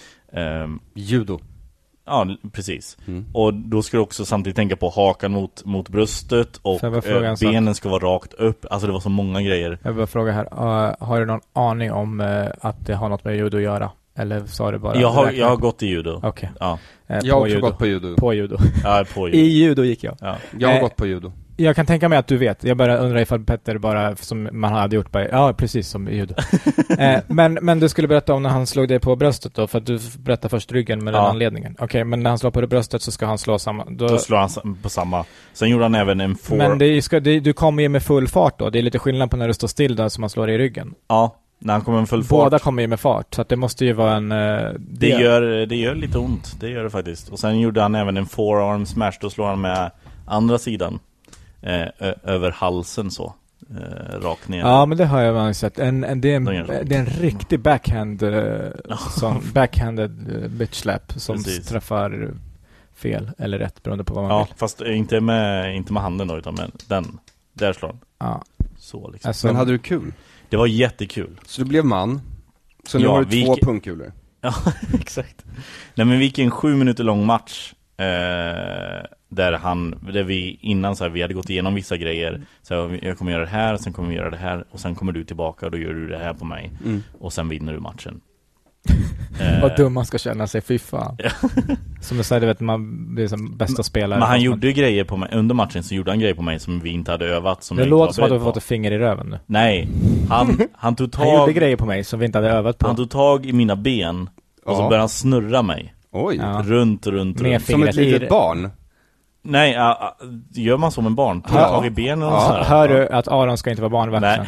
Eh, Judo. Ja, precis. Mm. Och då ska du också samtidigt tänka på hakan mot, mot bröstet och eh, benen ska vara rakt upp. Alltså det var så många grejer. Jag vill bara fråga här, uh, har du någon aning om uh, att det har något med judo att göra? Eller sa du bara... Jag har, jag har gått i judo. Okej. Okay. Ja. Uh, jag har också judo. gått på judo. På judo. Ja, på judo. I judo gick jag. Ja. Jag har uh, gått på judo. Jag kan tänka mig att du vet. Jag bara undrar ifall Petter bara, som man hade gjort, bara, ja, precis som i judo. eh, men, men du skulle berätta om när han slog dig på bröstet då, för att du berättar först ryggen med ja. den anledningen. Okej, okay, men när han slår på det bröstet så ska han slå samma. Då, då slår han på samma. Sen gjorde han även en four. Men det ska, det, du kommer ju med full fart då. Det är lite skillnad på när du står still där som man slår i ryggen. Ja, när han kommer med full fart. Båda kommer ju med fart, så att det måste ju vara en... Uh, det, det, gör, det gör lite ont, det gör det faktiskt. Och sen gjorde han även en forearm smash, då slår han med andra sidan. Eh, ö- över halsen så eh, rakt ner. Ja, men det har jag väl sett. En, en, det, är en, det är en riktig backhand eh, som backhanded uh, bitch slap som Precis. träffar fel eller rätt beroende på vad man ja, vill. Ja, fast inte med, inte med handen då, utan med den. Där slår han. Ja. Så liksom. Alltså, men hade du kul? Det var jättekul. Så du blev man. Så nu ja, har du två gick... pungkulor. Ja, exakt. Nej, men vi gick en sju minuter lång match. Eh, där han, där vi innan så här, vi hade gått igenom vissa grejer. Så jag kommer göra det här, sen kommer vi göra det här. Och sen kommer du tillbaka och då gör du det här på mig. Mm. Och sen vinner du matchen. eh. Vad dum man ska känna sig, fy fan. Som jag sa, du vet, man blir som bästa spelare. Men han man... gjorde grejer på mig, under matchen så gjorde han grejer på mig som vi inte hade övat. Som det låter som att du har fått ett finger i röven nu. Nej, han, han tog tag... Han gjorde grejer på mig som vi inte hade övat på. Han tog tag i mina ben och ja. så började han snurra mig. Oj. Ja. Runt, runt, runt. Som ett litet barn. Nej, uh, uh, gör man som en barn? Tar ja. tag i benen och ja. så här. Hör du att Aron ska inte vara barnvakt? Nej.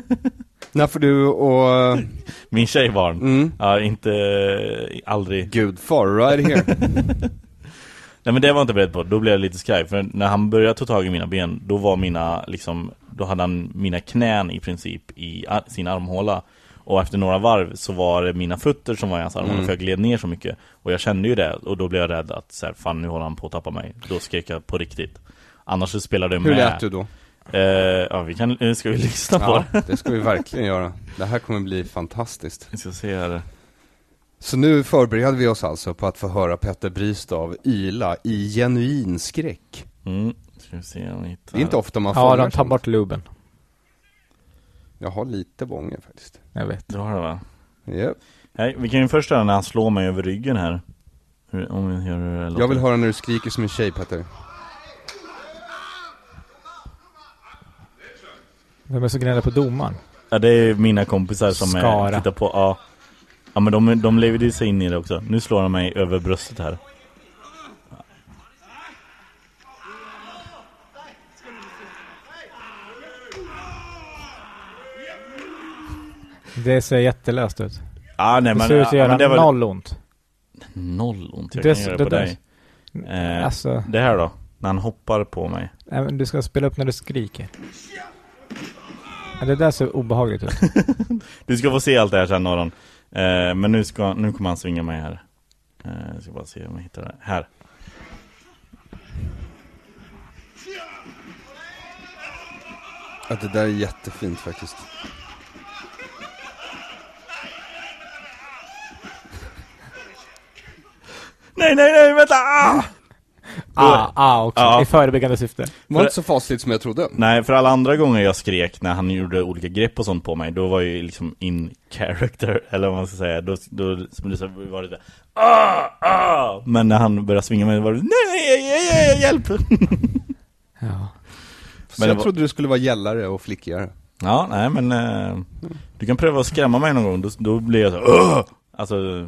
När får du och... Min tjejbarn. Mm. Ja, inte... Aldrig. Gud, far right here. Nej, men det var jag inte beredd på. Då blev jag lite skraj. För när han började ta tag i mina ben, då var mina, liksom, då hade han mina knän i princip i ar- sin armhåla. Och efter några varv så var det mina fötter som var i hans armhåla, mm. för jag gled ner så mycket. Och jag kände ju det, och då blev jag rädd att så här, fan, nu håller han på att tappa mig. Då skrek jag på riktigt. Annars så spelade jag med. Hur lät du då? Eh, ja, vi kan, ska vi lyssna på ja, det ska vi verkligen göra. Det här kommer bli fantastiskt. Vi ska se här. Så nu förbereder vi oss alltså på att få höra Petter Bristav yla i genuin skräck. Mm. Ska vi se om vi hittar. Det är inte ofta man får. Ja, de tar bort luben. Jag har lite bånger faktiskt. Jag vet. Du har det, va? Yep. Hej, vi kan ju först höra när han slår mig över ryggen här. Hur, om vi gör det. Jag vill höra när du skriker som en tjej, Petter. Vem är så gnäller på domaren? Ja, det är mina kompisar som är, tittar på. Ja, ja men de, de levde sig in i det också. Nu slår de mig över bröstet här. Det ser jättelöst ut. Ja, nej, det men, ser ut att ja, göra men det var noll ont. Noll ont, jag det, kan göra det, på det, dig. Eh, alltså, det här då, när han hoppar på mig. Nej, men du ska spela upp när du skriker. Ja, det där ser obehagligt ut. Du ska få se allt det här sen, Aron. Eh, men nu, ska, nu kommer han svinga mig här. Eh, jag ska bara se om jag hittar det. Här. Ja, det där är jättefint faktiskt. Nej, nej, nej, vänta! Ah! Ah, ah också, ja. i förebyggande syfte. Det var inte så fasligt som jag trodde. Nej, för alla andra gånger jag skrek när han gjorde olika grepp och sånt på mig, då var jag ju liksom in character, eller vad man ska säga. Då, då var det där, ah, ah! Men när han började svinga mig var det, nej, nej, nej, hjälp! Ja. Så jag var... trodde du skulle vara gällare och flickigare. Ja, nej, men eh, du kan pröva att skrämma mig någon gång, då, då blir jag så, Åh! Alltså...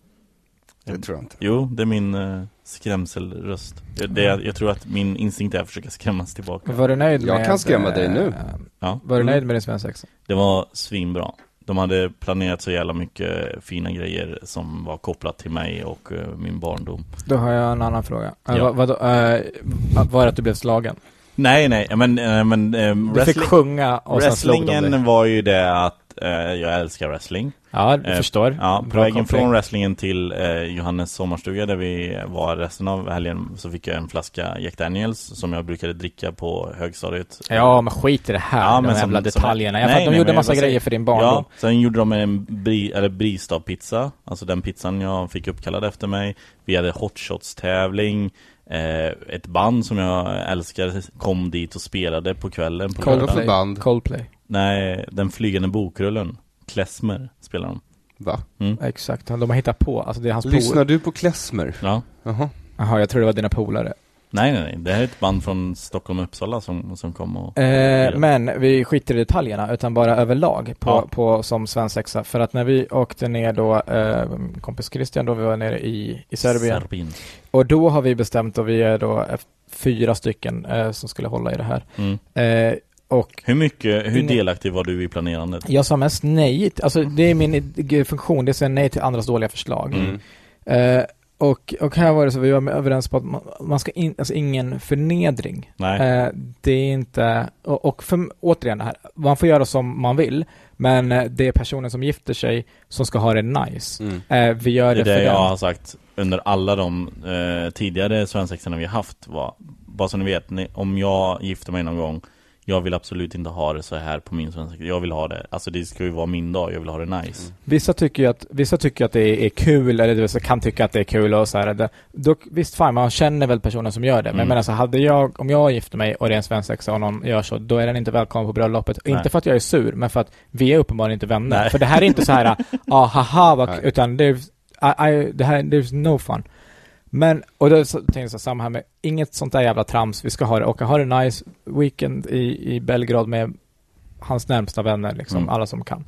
Det tror jag inte. Jo, det är min uh, skrämselröst. Det, det, jag, jag tror att min instinkt är att försöka skrämmas tillbaka. Var du nöjd med... Jag kan skrämma dig nu. Ja. Var du nöjd med din svensexa? Det var svinbra. De hade planerat så jävla mycket fina grejer som var kopplat till mig och uh, min barndom. Då har jag en annan fråga. Ja. Uh, vad, vad, uh, var det att du blev slagen? Nej, nej. Men, uh, men um, du wrestling, fick sjunga och sen slog de dig. var ju det att uh, jag älskar wrestling. Ja, jag uh, förstår. Ja, på vägen från wrestlingen till uh, Johannes sommarstuga där vi var resten av helgen, så fick jag en flaska Jack Daniels som jag brukade dricka på högstadiet. Ja, men skit i det här, ja, de men jävla som, detaljerna. Jag nej, nej, de gjorde massa grejer för din barndom. Ja, sen gjorde de en bri, eller Bristav-pizza, alltså den pizzan jag fick uppkallad efter mig. Vi hade hotshots-tävling. Eh, ett band som jag älskar kom dit och spelade på kvällen på Coldplay. Band. Coldplay. Nej, den flygande bokrullen Klezmer spelar de. Va? Mm. Exakt, de har hittat på, alltså det är hans Lyssnar pol- du på Klezmer? Ja. Jaha. Jaha, jag tror det var dina polare. Nej, nej, nej. Det här är ett band från Stockholm och Uppsala som, som kom och... Eh, men vi skiter i detaljerna, utan bara överlag på, ja. på som svensexa. För att när vi åkte ner då, eh, kompis Christian då, vi var nere i, i Serbien. Serbien. Och då har vi bestämt, och vi är då fyra stycken eh, som skulle hålla i det här. Mm. Eh, och hur mycket, hur delaktig var du i planerandet? Jag sa mest nej. Alltså det är min funktion, det är att säga nej till andras dåliga förslag. Mm. Eh, Och, och här var det så vi var överens på att man, man ska in, alltså ingen förnedring. Nej. Eh, det är inte, och, och för, återigen det här, man får göra som man vill, men det är personen som gifter sig som ska ha det nice. Mm. Eh, vi gör det, det är för det jag den. har sagt under alla de eh, tidigare svensexarna vi har haft var, bara så ni vet, ni, om jag gifter mig någon gång, jag vill absolut inte ha det så här på min svenska. Jag vill ha det, alltså det ska ju vara min dag, jag vill ha det nice. Mm. Vissa tycker ju att, vissa tycker att det är kul, eller vissa kan tycka att det är kul och så här. Det, dock, visst fan, man känner väl personen som gör det. Men, mm. men alltså, hade jag, om jag gifter mig och det är en svensexa och någon gör så, då är den inte välkommen på bröllopet. Nej. Inte för att jag är sur, men för att vi är uppenbarligen inte vänner. Nej. För det här är inte så här, ah, haha, vad, utan det är, I, I, det här, there's no fun. Men, och då tänkte jag så samma här med inget sånt där jävla trams. Vi ska ha det, och ha det nice weekend i, i Belgrad med hans närmsta vänner, liksom, mm. alla som kan.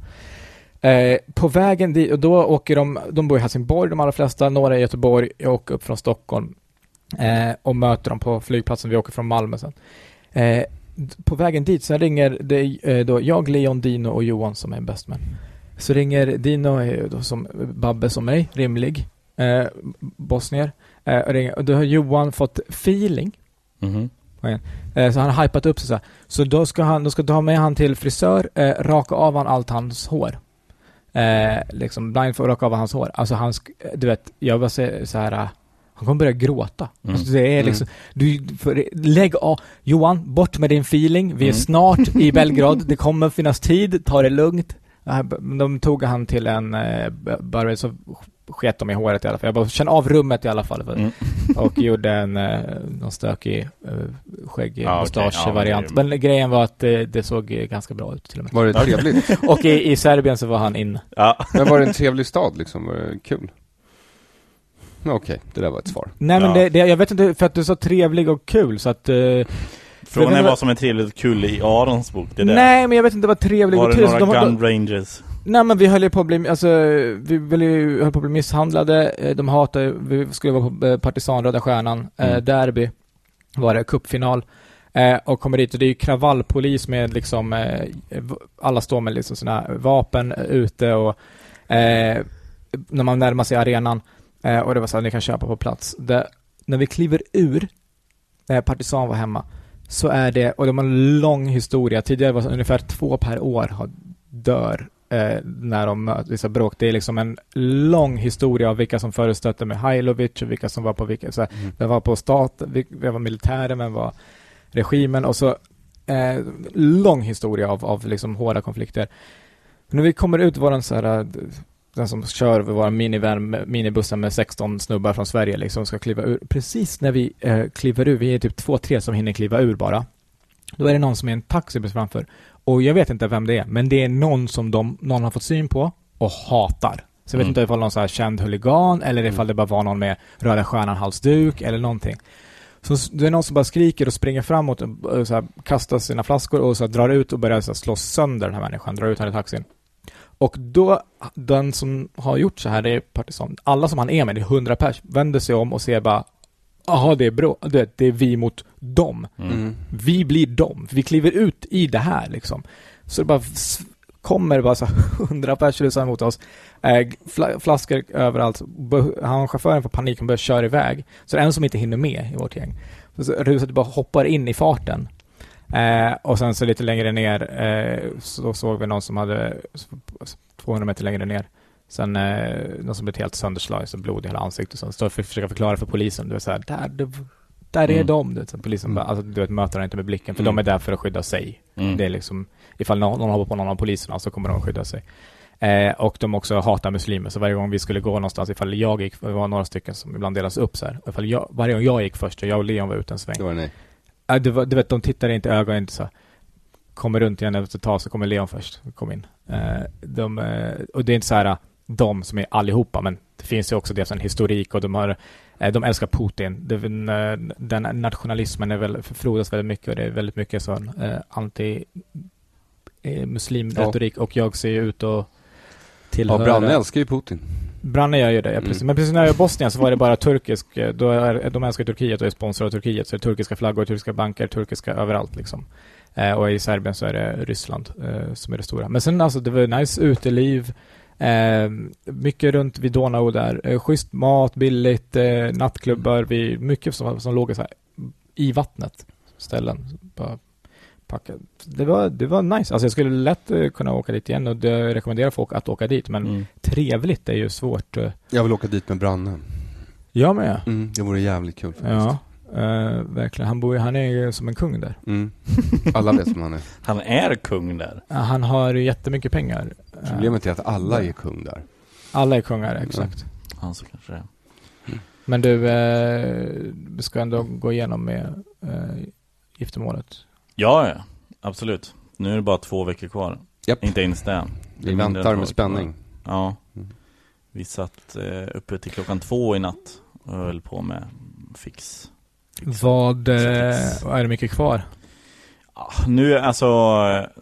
Eh, på vägen dit, och då åker de, de bor i Helsingborg, de allra flesta, några i Göteborg, jag åker upp från Stockholm eh, och möter dem på flygplatsen, vi åker från Malmö sen. Eh, på vägen dit så ringer det, eh, då jag, Leon, Dino och Johan som är best man. Så ringer Dino, eh, då, som Babbe som mig, rimlig. Eh, bosnier. eh, och, ringer, och då har Johan fått feeling. Mhm. Eh, så han har hypat upp sig så här. Så då ska han då ska ta med han till frisör, eh, raka av han allt hans hår. Eh, liksom blind för att raka av hans hår. Alltså han sk- du vet, jag bara säger så här, uh, han kommer börja gråta. Mm. Alltså det är liksom Mm. du för, lägg av Johan, bort med din feeling. Vi är Mm. snart i Belgrad. Det kommer finnas tid, ta det lugnt. Uh, de tog han till en uh, bara så sket de i håret i alla fall. Jag bara känner av rummet i alla fall. Mm. Och gjorde en uh, någon stökig uh, skäggig Ja, mustasch-variant. okej. Ja, men, men grejen var att uh, det såg uh, ganska bra ut till och med. Var det trevligt? Och i, i Serbien så var han in. Ja. Men var det en trevlig stad liksom? Var det kul? Okej, okay, det där var ett svar. Nej men Ja. det, det, jag vet inte, för att du sa trevlig och kul så att... Uh, Frågan vet är inte- vad som är trevligt och kul i Arons bok. Det är det. nej men jag vet inte vad trevlig Var och det kul. Så några de, gun de, rangers? nej men vi höll ju på att bli, alltså, vi väl ju- höll på att bli misshandlade. Eh, De hatade, vi skulle vara på eh, Partisan, Röda Stjärnan, eh, Mm. derby. Var det, cupfinal. Eh, och kommer dit och det är ju kravallpolis med liksom, eh, v- alla står med liksom såna här vapen eh, ute och eh, när man närmar sig arenan. Eh, och det var så här, ni kan köpa på plats. Det, när vi kliver ur, när Partisan var hemma, så är det, och de har en lång historia. Tidigare var det ungefär två per år har, dör eh, när de möter vissa bråk. Det är liksom en lång historia av vilka som förestötte med Hajlovic och vilka som var på vilka. Så här, Mm. vem var på staten, vem var militären, vem var regimen och så eh, lång historia av, av liksom hårda konflikter. När vi kommer ut var den så här, den som kör våra minivan, minibussen med sexton snubbar från Sverige liksom ska kliva ur. Precis när vi eh, kliver ur, vi är typ två, tre som hinner kliva ur bara. Då är det någon som är en taxi framför. Och jag vet inte vem det är, men det är någon som de, någon har fått syn på och hatar. Så jag vet Mm. inte ifall någon så här känd huligan eller ifall det bara var någon med Röda Stjärnan halsduk eller någonting. Så s- det är någon som bara skriker och springer framåt och, och så här, kastar sina flaskor och så här, drar ut och börjar så här, slå sönder den här människan, drar ut han i taxin. Och då, den som har gjort så här, det är Partisan. Alla som han är med, det är hundra pers, vänder sig om och ser bara, jaha, det är bra, det, det är vi mot dem. Mm. Vi blir dem. Vi kliver ut i det här liksom. Så det bara s- kommer bara så här hundra pers rusar mot oss. Eh, fla- flaskor överallt. Be- han chauffören får panik och börjar köra iväg. Så det är en som inte hinner med i vårt gäng. Så, så rusar bara hoppar in i farten. Eh, och sen så lite längre ner eh, så såg vi någon som hade tvåhundra meter längre ner. Sen eh, någon som blev helt sönderslagen, så blod i hela ansiktet. Så står och försöker förklara för polisen. Det var så här, där, det, där är Mm. de. Du vet, så polisen bara, alltså, du vet, möter den inte med blicken. För Mm. de är där för att skydda sig. Mm. Det är liksom, ifall någon, någon hoppar på någon av poliserna så kommer de att skydda sig. Eh, och de också hatar muslimer. Så varje gång vi skulle gå någonstans, ifall jag gick, det var några stycken som ibland delas upp så här. Ifall jag, varje gång jag gick först och jag och Leon var ute en sväng. Det var nej. Äh, du, du vet, de tittar inte i ögonen, inte så. Kommer runt igen efter ett tag så kommer Leon först. Kom in. Eh, de, eh, och det är inte så här de som är allihopa, men det finns ju också det som en historik och de har eh, de älskar Putin. Det, eh, den nationalismen är väl förfrodas väldigt mycket och det är väldigt mycket sån eh, anti eh, muslimretorik och jag ser ju ut och Ja, tillhöra. Branne älskar ju Putin. Branne gör ju det, ja, precis. Mm. Men precis när jag var i Bosnien så var det bara turkisk, då är, de älskar Turkiet och är sponsor av Turkiet, så är det turkiska flaggor, turkiska banker, turkiska överallt liksom. Eh, och i Serbien så är det Ryssland eh, som är det stora. Men sen alltså, det var nice uteliv, eh, mycket runt vid Donau där, eh, schysst mat, billigt, eh, nattklubbar, vi, mycket som, som låg så här i vattnet, ställen, bara packa. Det var, det var nice. Alltså jag skulle lätt eh, kunna åka dit igen och det rekommenderar folk att åka dit, men Mm. trevligt är ju svårt. eh. Jag vill åka dit med Branne. Jag med. Mm, det vore jävligt kul faktiskt. Ja, eh, verkligen. Han bor ju, han är ju som en kung där. Mm. Alla vet som han är. Han är kung där. Ja, han har ju jättemycket pengar. Eh, Problemet är att alla är kung där. alla är kungar, exakt. Ja, så kanske det är. Men du, eh, du ska ändå gå igenom med eh, giftermålet. Ja, ja. Absolut. Nu är det bara två veckor kvar. Japp. Inte ens det. Det Vi är mindre än väntar två med veckor spänning. kvar. Ja. Mm. Vi satt eh, uppe till klockan två i natt och höll på med fix. Vad eh, Fix. är det mycket kvar? Ah, nu alltså eh,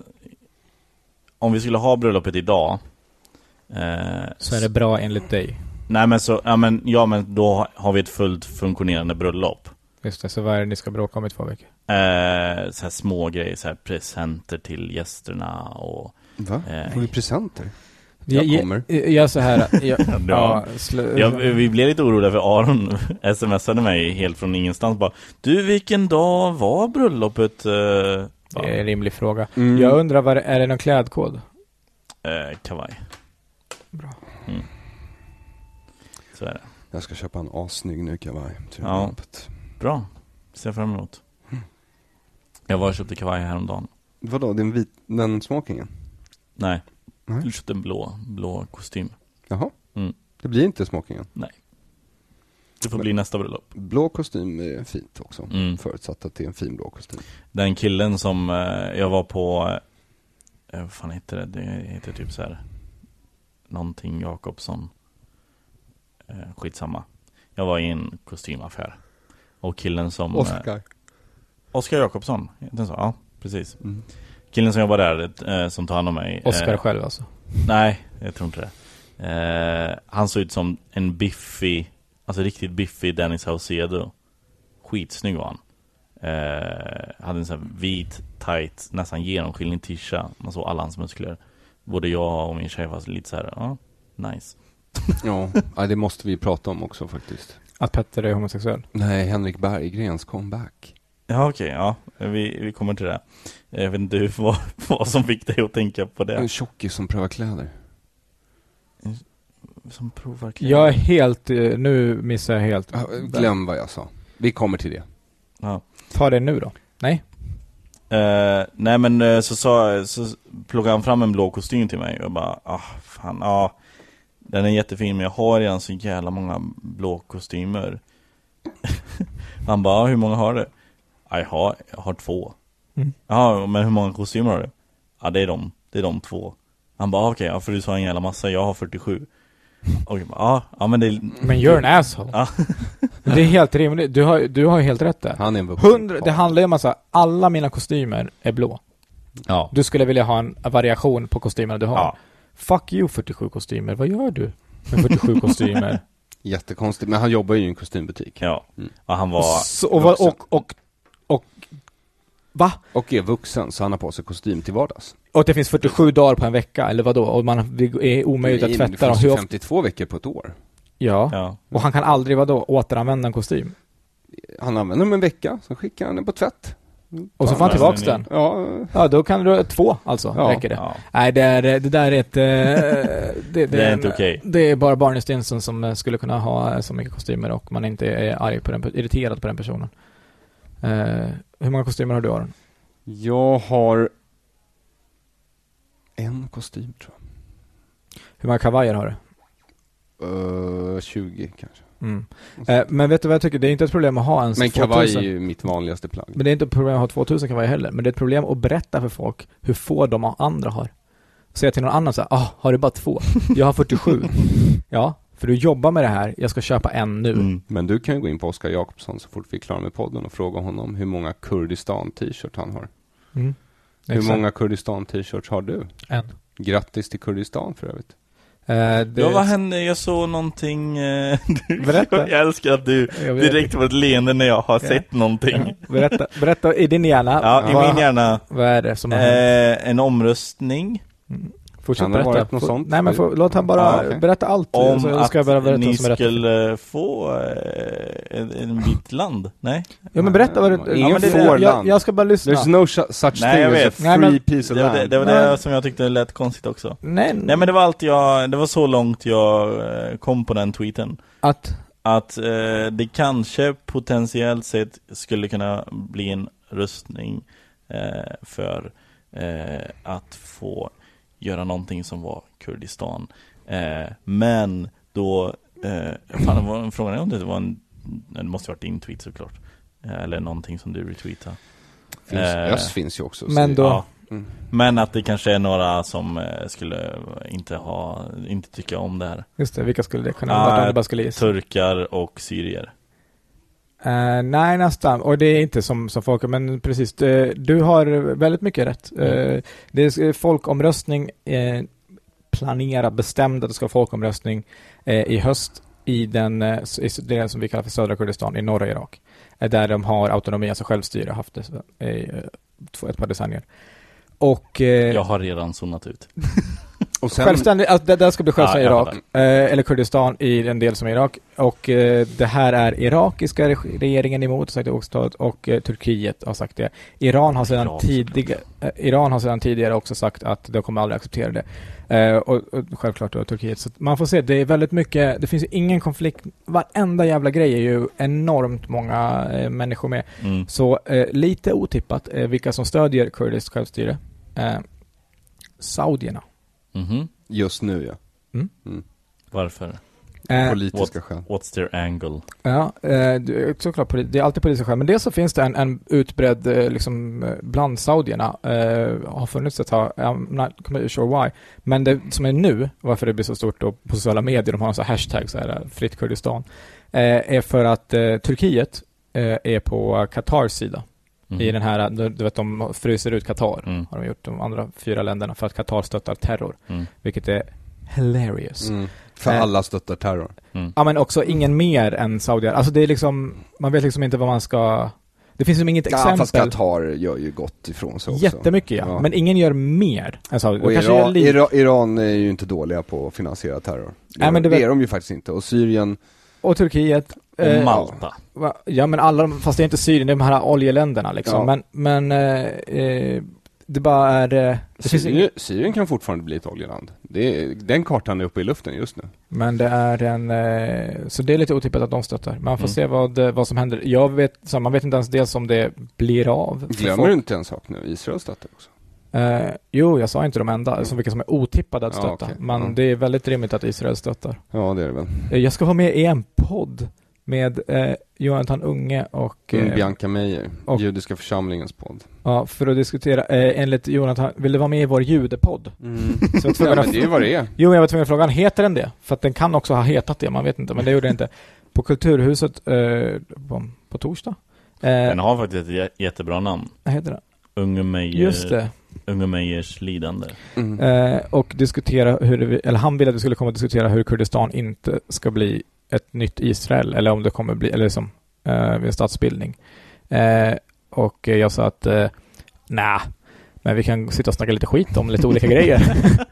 om vi skulle ha bröllopet idag eh, Så är det bra enligt dig. nej men så ja men ja men då har vi ett fullt funktionerande bröllop. Just det, så vad är det ni ska bråka om i två veckor? Eh, så här små grejer, så här presenter till gästerna och Va? Eh. Får vi presenter? Jag jag kommer. Jag gör så här. Jag, Ja. ja, slö, Ja, vi blev lite oroliga för Aron smsade mig helt från ingenstans bara, du, vilken dag var bröllopet? Uh, det är en rimlig fråga. Mm. Jag undrar, vad, är det någon klädkod? uh, kavaj. Bra. Mm. Så är det. Jag ska köpa en assnygg ny kavaj till Ja. bröllopet. Bra, ser fram emot. Jag var och köpte kavaj häromdagen. Vadå, din vit, den smokingen? Nej, Nej. jag köpte en blå, blå kostym. Jaha, Mm. det blir inte smokingen. Nej. Det får bli nästa bröllop. Blå kostym är fint också, Mm. förutsatt att det är en fin blå kostym. Den killen som eh, jag var på, eh, vad fan heter det? Det heter typ så här någonting Jakobsson. Eh, skitsamma. Jag var i en kostymaffär. Och killen som... Oscar. Eh, Oscar Jakobsson. Den sa, ja, precis. Mm. Killen som jobbar där, eh, som tar hand om mig. Oscar eh, själv alltså. Nej, jag tror inte det. Eh, han såg ut som en biffig, alltså riktigt biffig Danny Saucedo. Skitsnygg var han. Eh, hade en sån här vit, tight, nästan genomskinlig tisha. Man såg alla hans muskler. Både jag och min tjej var lite så här, ja, nice. Ja, ja, det måste vi prata om också faktiskt. Att Petter är homosexuell. Nej, Henrik Berggrens comeback. Ja, okej, okay, ja. Vi, vi kommer till det. Jag vet inte hur, vad, vad som fick dig att tänka på det. En tjockis som prövar kläder. Som provar kläder. Jag är helt, eh, nu missar jag helt. Ja, glöm vad jag sa. Vi kommer till det. Ja. Ta det nu då. Nej. Uh, nej men uh, så, så, så plockade han fram en blå kostym till mig. Och jag bara, ah fan, ja ah, den är jättefin, men jag har redan så jävla många blå kostymer. Han bara, ah, hur många har du? Ah, jag, har, jag har två. Mm. Ja, men hur många kostymer har du? Ja, ah, det är de, det är de två. Han bara, okej, okay, ja, för du sa en jävla massa. Jag har fyrtiosju. Och jag bara, ah, ja men det är... Men you're an asshole. Ja. Det är helt rimligt. Du har, du har ju helt rätt där. Han är en vuxen. Hundra, det handlar ju om att alla mina kostymer är blå. Ja. Du skulle vilja ha en variation på kostymerna du har. Ja. Fuck you fyrtiosju kostymer. Vad gör du med fyrtiosju kostymer? Jättekonstigt, men han jobbar ju i en kostymbutik. Ja, Mm. och han var... Så, och, vad- och, och, och, va? Och är vuxen, så han har på sig kostym till vardags. Och det finns fyrtiosju dagar på en vecka, eller vad då? Och man, det är omöjligt att Nej, tvätta det dem. finns Hur ju ofta? femtiotvå veckor på ett år. Ja. Ja. Och han kan aldrig, vad då, återanvända en kostym. Han använder dem en vecka, så skickar han den på tvätt. Och så får han men tillbaks ni- den. Ja, Ja, då kan du två, alltså. Ja. Räcker det. Ja. Nej, det, är, det där är ett... eh, det, det, Det är en- inte okej. Det är bara Barney Stinson som eh, skulle kunna ha så mycket kostymer och man inte är arg på den, irriterad på den personen. Eh, hur många kostymer har du, Aron? jag har en kostym, tror jag. Hur många kavajer har du? Uh, tjugo kanske. Mm. Eh, men vet du vad jag tycker? Det är inte ett problem att ha en Men tvåtusen. kavaj är ju mitt vanligaste plagg. Men det är inte ett problem att ha tvåtusen kavajer heller. Men det är ett problem att berätta för folk hur få de andra har. Säga till någon annan så här, ah, har du bara två? Jag har fyrtiosju. Ja, för du jobbar med det här. Jag ska köpa en nu. Mm. Men du kan ju gå in på Oscar Jakobsson så fort vi är klara med podden och fråga honom hur många Kurdistan-t-shirt han har. Mm. Hur Exakt. många Kurdistan-t-shirts har du? En. Grattis till Kurdistan för övrigt. Eh, det... Ja, vad hände? Jag såg någonting... Eh, Berätta. Jag älskar att du Jag vet. direkt var ett leende när jag har sett någonting. Berätta, berätta i din hjärna. Ja, i vad, min hjärna. Vad är det som har hänt? Eh, en omröstning Fortsätt kan det berätta. varit något Få- sånt? Nej, men få, låt han bara Ja, okej. berätta allt. om så att ska jag bara berätta ni vad som är rätt. skulle få eh, en, en bit land. Nej? Ja, men berätta vad det... Ingen men det- får jag, land. jag ska bara lyssna. There's no sh- such Nej, thing jag as a vet. free Nej, men- piece of Det var land. det, det, var Nej. det som jag tyckte lät konstigt också. Nej, Nej, men det var allt jag... Det var så långt jag eh, kom på den tweeten. att... Att eh, det kanske potentiellt sett skulle kunna bli en röstning eh, för eh, att få göra någonting som var Kurdistan. Eh, men då eh, fan, det var en fråga om det var en, det måste varit din tweet såklart. Eh, eller någonting som du retweetade. Finns, Eh, Öst finns ju också. Men så- då... Ja. Mm. Men att det kanske är några som eh, skulle inte ha inte tycka om det här. Just det, vilka skulle det kunna Ah, vara? Om du bara skulle gissa. Turkar och syrier. Eh, nej, nästan. Och det är inte som, som folk, men precis. Det, du har väldigt mycket rätt. Eh, det är folkomröstning, eh, planera, bestämd att det ska vara folkomröstning eh, i höst i den eh, i det som vi kallar för södra Kurdistan i norra Irak. Eh, där de har autonomi, alltså självstyre, haft det i eh, två, ett par decennier. Och... Eh, Jag har redan zonat ut. Och sen, självständigt, alltså det där ska bli självständigt ja, Irak, eh, eller Kurdistan i en del som är Irak. Och eh, det här är irakiska regeringen emot, sagt också, och eh, Turkiet har sagt det. Iran har sedan tidigare eh, Iran har sedan tidigare också sagt att de kommer aldrig acceptera det. Eh, och, och självklart då Turkiet. Så man får se, det är väldigt mycket, det finns ju ingen konflikt. Varenda jävla grej är ju enormt många eh, människor med. Mm. Så eh, lite otippat eh, vilka som stödjer kurdiskt självstyre. Eh, Saudierna. Mm-hmm. Just nu, ja. Mm. Mm. Varför? Eh, politiska skäl. What's their angle? Ja, eh, såklart, det är alltid politiska skäl. Men det så finns det en, en utbredd eh, liksom, bland saudierna. Eh, har funnits ett tag. I'm not sure why. Men det som är nu, varför det blir så stort då på sociala medier, de har en sån hashtag så här, fritt Kurdistan, eh, är för att eh, Turkiet eh, är på Qatars sida. Mm. I den här, du vet, de fryser ut Qatar, mm. har de gjort, de andra fyra länderna, för att Qatar stöttar terror, mm. vilket är hilarious. Mm. För eh, alla stöttar terror. Mm. Ja, men också ingen mer än Saudi. Alltså det är liksom, man vet liksom inte vad man ska, det finns ju inget ja, exempel. Fast Qatar gör ju gott ifrån sig också. Jättemycket, ja. ja. Men ingen gör mer än Saudi. Och Iran, li- Iran, Iran är ju inte dåliga på att finansiera terror. Det, Nej, men det, det är de ju faktiskt inte. Och Syrien och Turkiet och eh, Malta. Ja, men alla, fast det är inte Syrien, det är de här oljeländerna liksom. Ja. Men, men eh, det bara är... Det Syrien, finns... Syrien kan fortfarande bli ett oljeland. Det är, den kartan är uppe i luften just nu. Men det är en... Eh, så det är lite otippat att de stöttar. Man får mm. se vad, vad som händer. Jag vet, så man vet inte ens det som det blir av. Glömmer du inte en sak nu? Israel stöttar också. Eh, jo, jag sa inte de enda, mm. som vilka som är otippade att stötta. Ja, okay. Men mm. det är väldigt rimligt att Israel stöttar. Ja, det är det väl. Eh, jag ska vara med i en podd med eh, Jonathan Unge och mm, eh, Bianca Meijer, och Judiska församlingens podd. Ja, för att diskutera eh, enligt Jonathan, vill du vara med i vår judepodd? Mm. Så jag ja, men det är ju vad det är. Jo, jag var tvungen att fråga, heter den det? För att den kan också ha hetat det, man vet inte, men det gjorde det inte. På Kulturhuset eh, på, på torsdag. Eh, den har faktiskt ett jättebra namn. Vad heter den? Unge Meijer. Just det. Unge Meijers lidande. Mm. Eh, och diskutera hur vi, eller han ville att vi skulle komma att diskutera hur Kurdistan inte ska bli ett nytt Israel, eller om det kommer bli, eller som eh, vid en statsbildning. Eh, och jag sa att eh, nej, men vi kan sitta och snacka lite skit om lite olika grejer.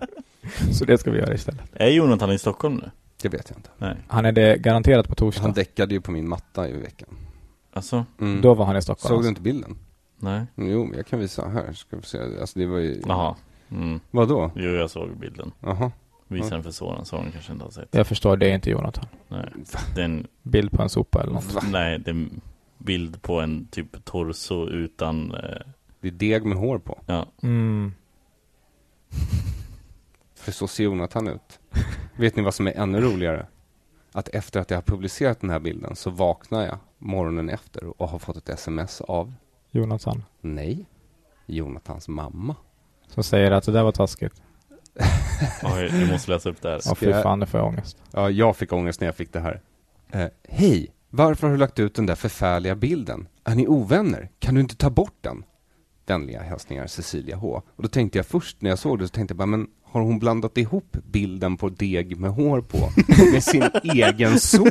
Så det ska vi göra istället. Är Jonathan i Stockholm nu? Det vet jag inte. Nej. Han är det garanterat på torsdag. Han däckade ju på min matta i veckan. Alltså? Mm. Då var han i Stockholm. Såg alltså. du inte bilden? Nej. Jo, men jag kan visa här. Ska vi se. Alltså det var ju... Jaha. Mm. Vadå? Jo, jag såg bilden. Jaha. Visar den för Soran, Soran kanske inte har sett. Jag förstår, det är inte Jonathan. Nej. Det är en bild på en sopa eller något. Va? Nej, det är en bild på en typ torso utan... Eh... Det är deg med hår på. Ja. Mm. För så ser Jonathan ut. Vet ni vad som är ännu roligare? Att efter att jag har publicerat den här bilden så vaknar jag morgonen efter och har fått ett sms av... Jonathan? Nej. Jonathans mamma. Som säger att det där var taskigt. Oj, du måste läsa upp det här. Ja, fy fan, det får jag ångest. Ja, jag fick ångest när jag fick det här. Eh, Hej, varför har du lagt ut den där förfärliga bilden? Är ni ovänner? Kan du inte ta bort den? Vänliga hälsningar, Cecilia H. Och då tänkte jag först när jag såg det så tänkte jag bara, men har hon blandat ihop bilden på deg med hår på med sin egen son?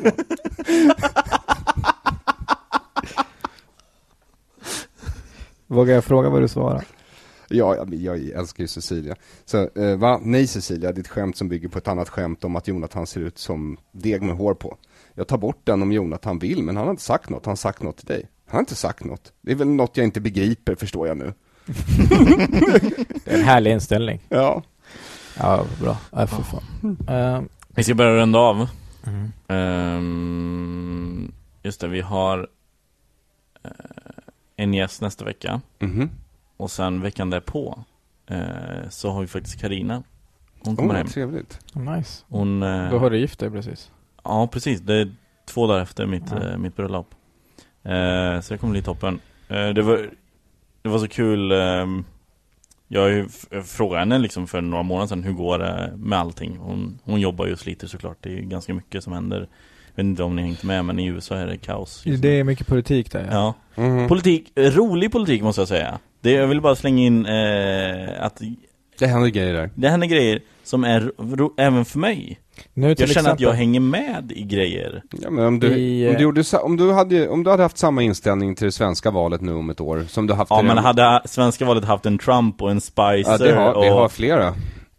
Vågar jag fråga vad du svarar? Ja, jag, jag älskar ju Cecilia. Så, eh, va? Nej Cecilia, det är ett skämt som bygger på ett annat skämt om att Jonathan ser ut som deg med hår på. Jag tar bort den om Jonathan vill, men han har inte sagt något. Han har sagt något till dig. Han har inte sagt något. Det är väl något jag inte begriper, förstår jag nu. Det är en härlig inställning. Ja. Ja, bra. Ja, för fan. Uh, vi ska börja runda av. Mm. Um, just det, vi har uh, en gäst nästa vecka. Mhm. Och sen veckan därpå eh, så har vi faktiskt Karina. Hon kommer oh, hem. Trevligt. Nice. Hon, eh, Då har du gift dig precis. Ja, precis. Det är två dagar efter mitt, ja. eh, mitt bröllop. Eh, så det kommer bli toppen. Eh, det, var, det var så kul. Eh, jag har ju f- frågat henne liksom för några månader sedan hur går det med allting. Hon, hon jobbar ju och sliter såklart. Det är ganska mycket som händer. Jag vet inte om ni har hängt med, men i U S A är det kaos. Det är mycket politik där. Ja. Ja. Mm. Politik, rolig politik måste jag säga. Det, jag vill bara slänga in eh, att det händer grejer där. Det händer grejer som är ro, även för mig. Nu jag känner exempel, att jag hänger med i grejer. Ja, men om du, I, om, du gjorde, om, du hade, om du hade haft samma inställning till det svenska valet nu om ett år som du haft ja, till men en... hade svenska valet haft en Trump och en Spicer ja, det har, och... det har flera.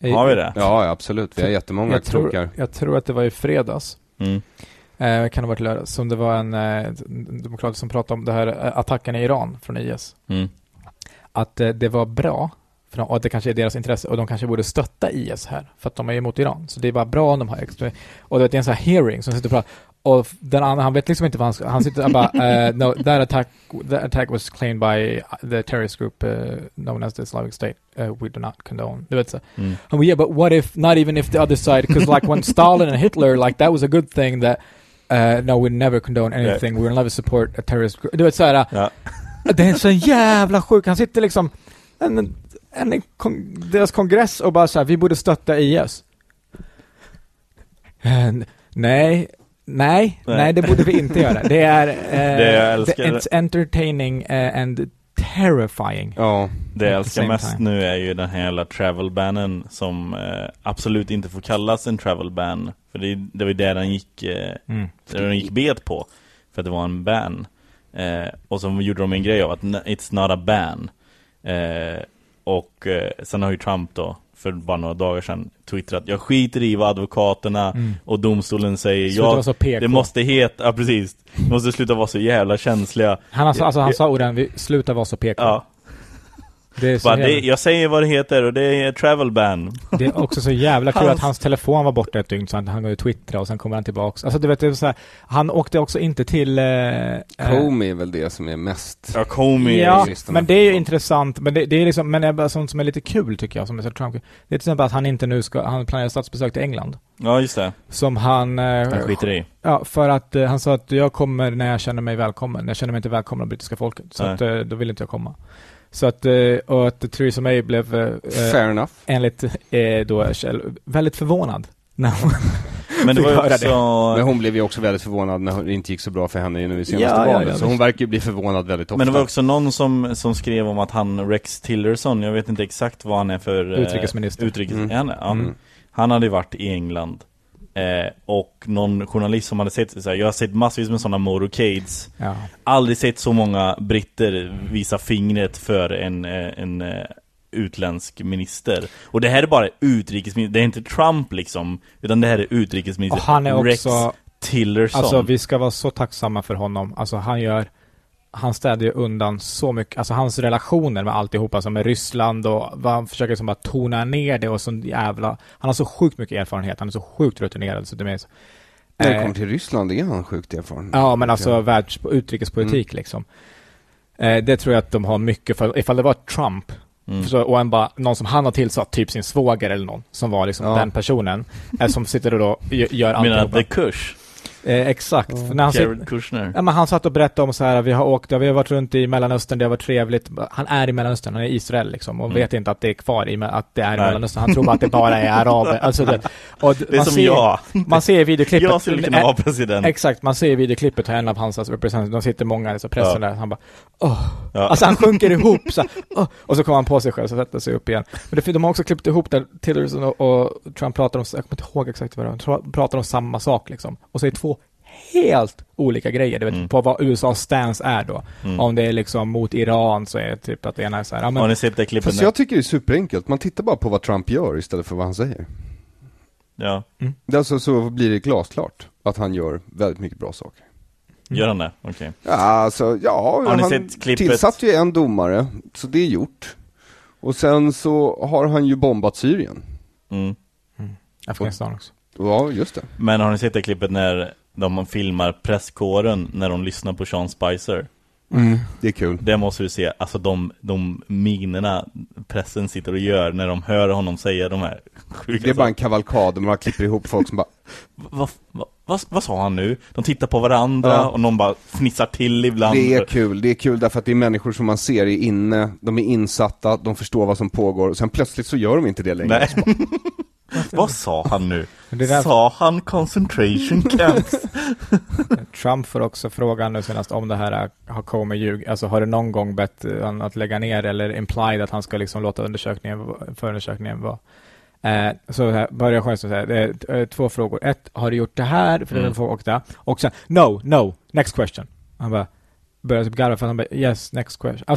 Har vi det? Ja, absolut. Vi har jättemånga jag tror, krokar. jag tror att det var i fredags. Mm. Eh, kan det ha varit lördag. Som det var en eh, demokrat som pratade om det här eh, attacken i Iran från I S. Mm. Att eh, det var bra. För de, och att det kanske är deras intresse. Och de kanske borde stötta I S här. För att de är emot Iran. Så det är bara bra om de har extra. Och det är en sån här hearing som sitter och pratar. Och den andra, han vet liksom inte vad han ska. Han sitter och bara, uh, no, that attack, that attack was claimed by the terrorist group uh, known as the Islamic State. Uh, we do not condone. Du vet så. Mm. And we, yeah, but what if, not even if the other side, because like when Stalin and Hitler, like that was a good thing that, uh, no, we never condone anything. Yeah. We will never support a terrorist group. Du vet så här. Ja. Det är så jävla sjuk. Han sitter liksom, en, en, en kon, deras kongress och bara så här, vi borde stötta I S. And, nej. Nej, nej, nej, det borde vi inte göra. Det är uh, det jag älskar, it's entertaining uh, and terrifying. Ja, det jag älskar mest time. Nu är ju den här jävla travel bannen som uh, absolut inte får kallas en travel ban. För det, det var där den gick, uh, mm. där den gick bet på. För att det var en ban. Uh, och så gjorde de en grej av att it's not a ban. Uh, och uh, sen har ju Trump då för bara några dagar sedan twittrat, jag skiter i vad advokaterna mm. och domstolen säger. Ja, det måste heta, ja precis. Det måste sluta vara så jävla känsliga. Han, alltså, alltså, han sa orden, vi slutar vara så P K. Ja. Det är så bara, jävla... det, jag säger vad det heter och det är travel ban. Det är också så jävla kul hans... att hans telefon var borta ett dygn så han, han går ju twittra och sen kommer han tillbaka. Alltså du vet, det är så här, han åkte också inte till eh, Comey är väl det som är mest. Ja, Comey. Ja, men det är ju intressant, men det, det är liksom, men det är bara sånt som är lite kul tycker jag som är så Trump. Det är till exempel att han inte nu ska, han planerar statsbesök till England. Ja, just det. Som han eh, han skiter i. Ja, för att eh, han sa att jag kommer när jag känner mig välkommen. Jag känner mig inte välkommen av brittiska folket. Så att, eh, då vill inte jag komma. Så att, och att Theresa May blev eh, fair enough. Enligt eh, då väldigt förvånad när hon men det var ju också... det. Men hon blev ju också väldigt förvånad när det inte gick så bra för henne nu i senaste ja, valet. Ja, ja, så hon verkar ju bli förvånad väldigt ofta. Men det var också någon som, som skrev om att han, Rex Tillerson, jag vet inte exakt vad han är för utrikesminister. Eh, utrikes, mm. han, ja, mm. han hade varit i England. Eh, och någon journalist som hade sett så här, jag har sett massvis med sådana motorcades. Ja. Aldrig sett så många britter visa fingret för en, en, en utländsk minister. Och det här är bara utrikesminister. Det är inte Trump liksom, utan det här är utrikesminister. Och han är också, Rex Tillerson. Alltså vi ska vara så tacksamma för honom. Alltså han gör han städde ju undan så mycket, alltså hans relationer med alltihopa som med Ryssland och vad han försöker som bara tona ner det och så jävla, han har så sjukt mycket erfarenhet, han är så sjukt rutinerad så det är så, när det kommer till Ryssland är han sjukt erfaren. Ja, men alltså världs utrikespolitik mm. liksom. Eh, det tror jag att de har mycket för, ifall det var Trump mm. så, och en bara, någon som han har tillsatt typ sin svåger eller någon som var liksom ja. den personen eh, som sitter och då gör alltihopa. Menar The Kush? Eh, exakt. Oh. För när han, Jared Kushner. Ja, men han satt och berättade om så här, vi har åkt, vi har varit runt i Mellanöstern, det har varit trevligt. Han är i Mellanöstern, han är i Israel liksom och mm. vet inte att det är kvar i att det är i Nej. Mellanöstern. Han tror bara att det bara är araber. Alltså det, och det är man som ser, jag. Man ser i videoklippet. Jag skulle kunna vara president. Exakt, man ser i videoklippet här en av hans representanter, de sitter många så pressen ja. där, han bara åh. Ja. Alltså han sjunker ihop så här, åh. Och så kommer han på sig själv så sätter sig upp igen. Men det, de har också klippt ihop där Tillerson och, och Trump pratar om, jag kommer inte ihåg exakt vad det var, de pratar om samma sak liksom. Och så är två helt olika grejer, du vet, mm. på vad U S A:s stance är då. Mm. Om det är liksom mot Iran så är det typ att det ena är så här. Ja, men... Har ni sett det klippet? Fast jag tycker det är superenkelt. Man tittar bara på vad Trump gör istället för vad han säger. Ja. Mm. Alltså, så blir det glasklart att han gör väldigt mycket bra saker. Mm. Gör han det? Okej. Okay. Ja, alltså, ja. Har ni han sett klippet? Tillsatt ju en domare, så det är gjort. Och sen så har han ju bombat Syrien. Mm. Mm. Afghanistan också. Ja, just det. Men har ni sett det klippet när de filmar presskåren när de lyssnar på Sean Spicer? Mm, det är kul. Det måste du se. Alltså de, de minerna pressen sitter och gör när de hör honom säga de här sjuka. Det är bara en kavalkad. Man klipper ihop folk som bara vad, vad, vad, vad sa han nu? De tittar på varandra ja. och någon bara fnissar till ibland. Det är kul. Det är kul därför att det är människor som man ser är inne. De är insatta. De förstår vad som pågår. Och sen plötsligt så gör de inte det längre. Nej. Vad sa han nu? Där... Sa han concentration camps? Trump får också frågan nu senast om det här har kommit ljug. Alltså har det någon gång bett han att lägga ner eller implied att han ska liksom låta undersökningen förundersökningen vara. Eh, så här börjar jag säga det är eh, två frågor. Ett, har du gjort det här? För mm. det och där. Och sen, no, no, next question. Han bara börjar typ garva för han bara, yes, next question. Alltså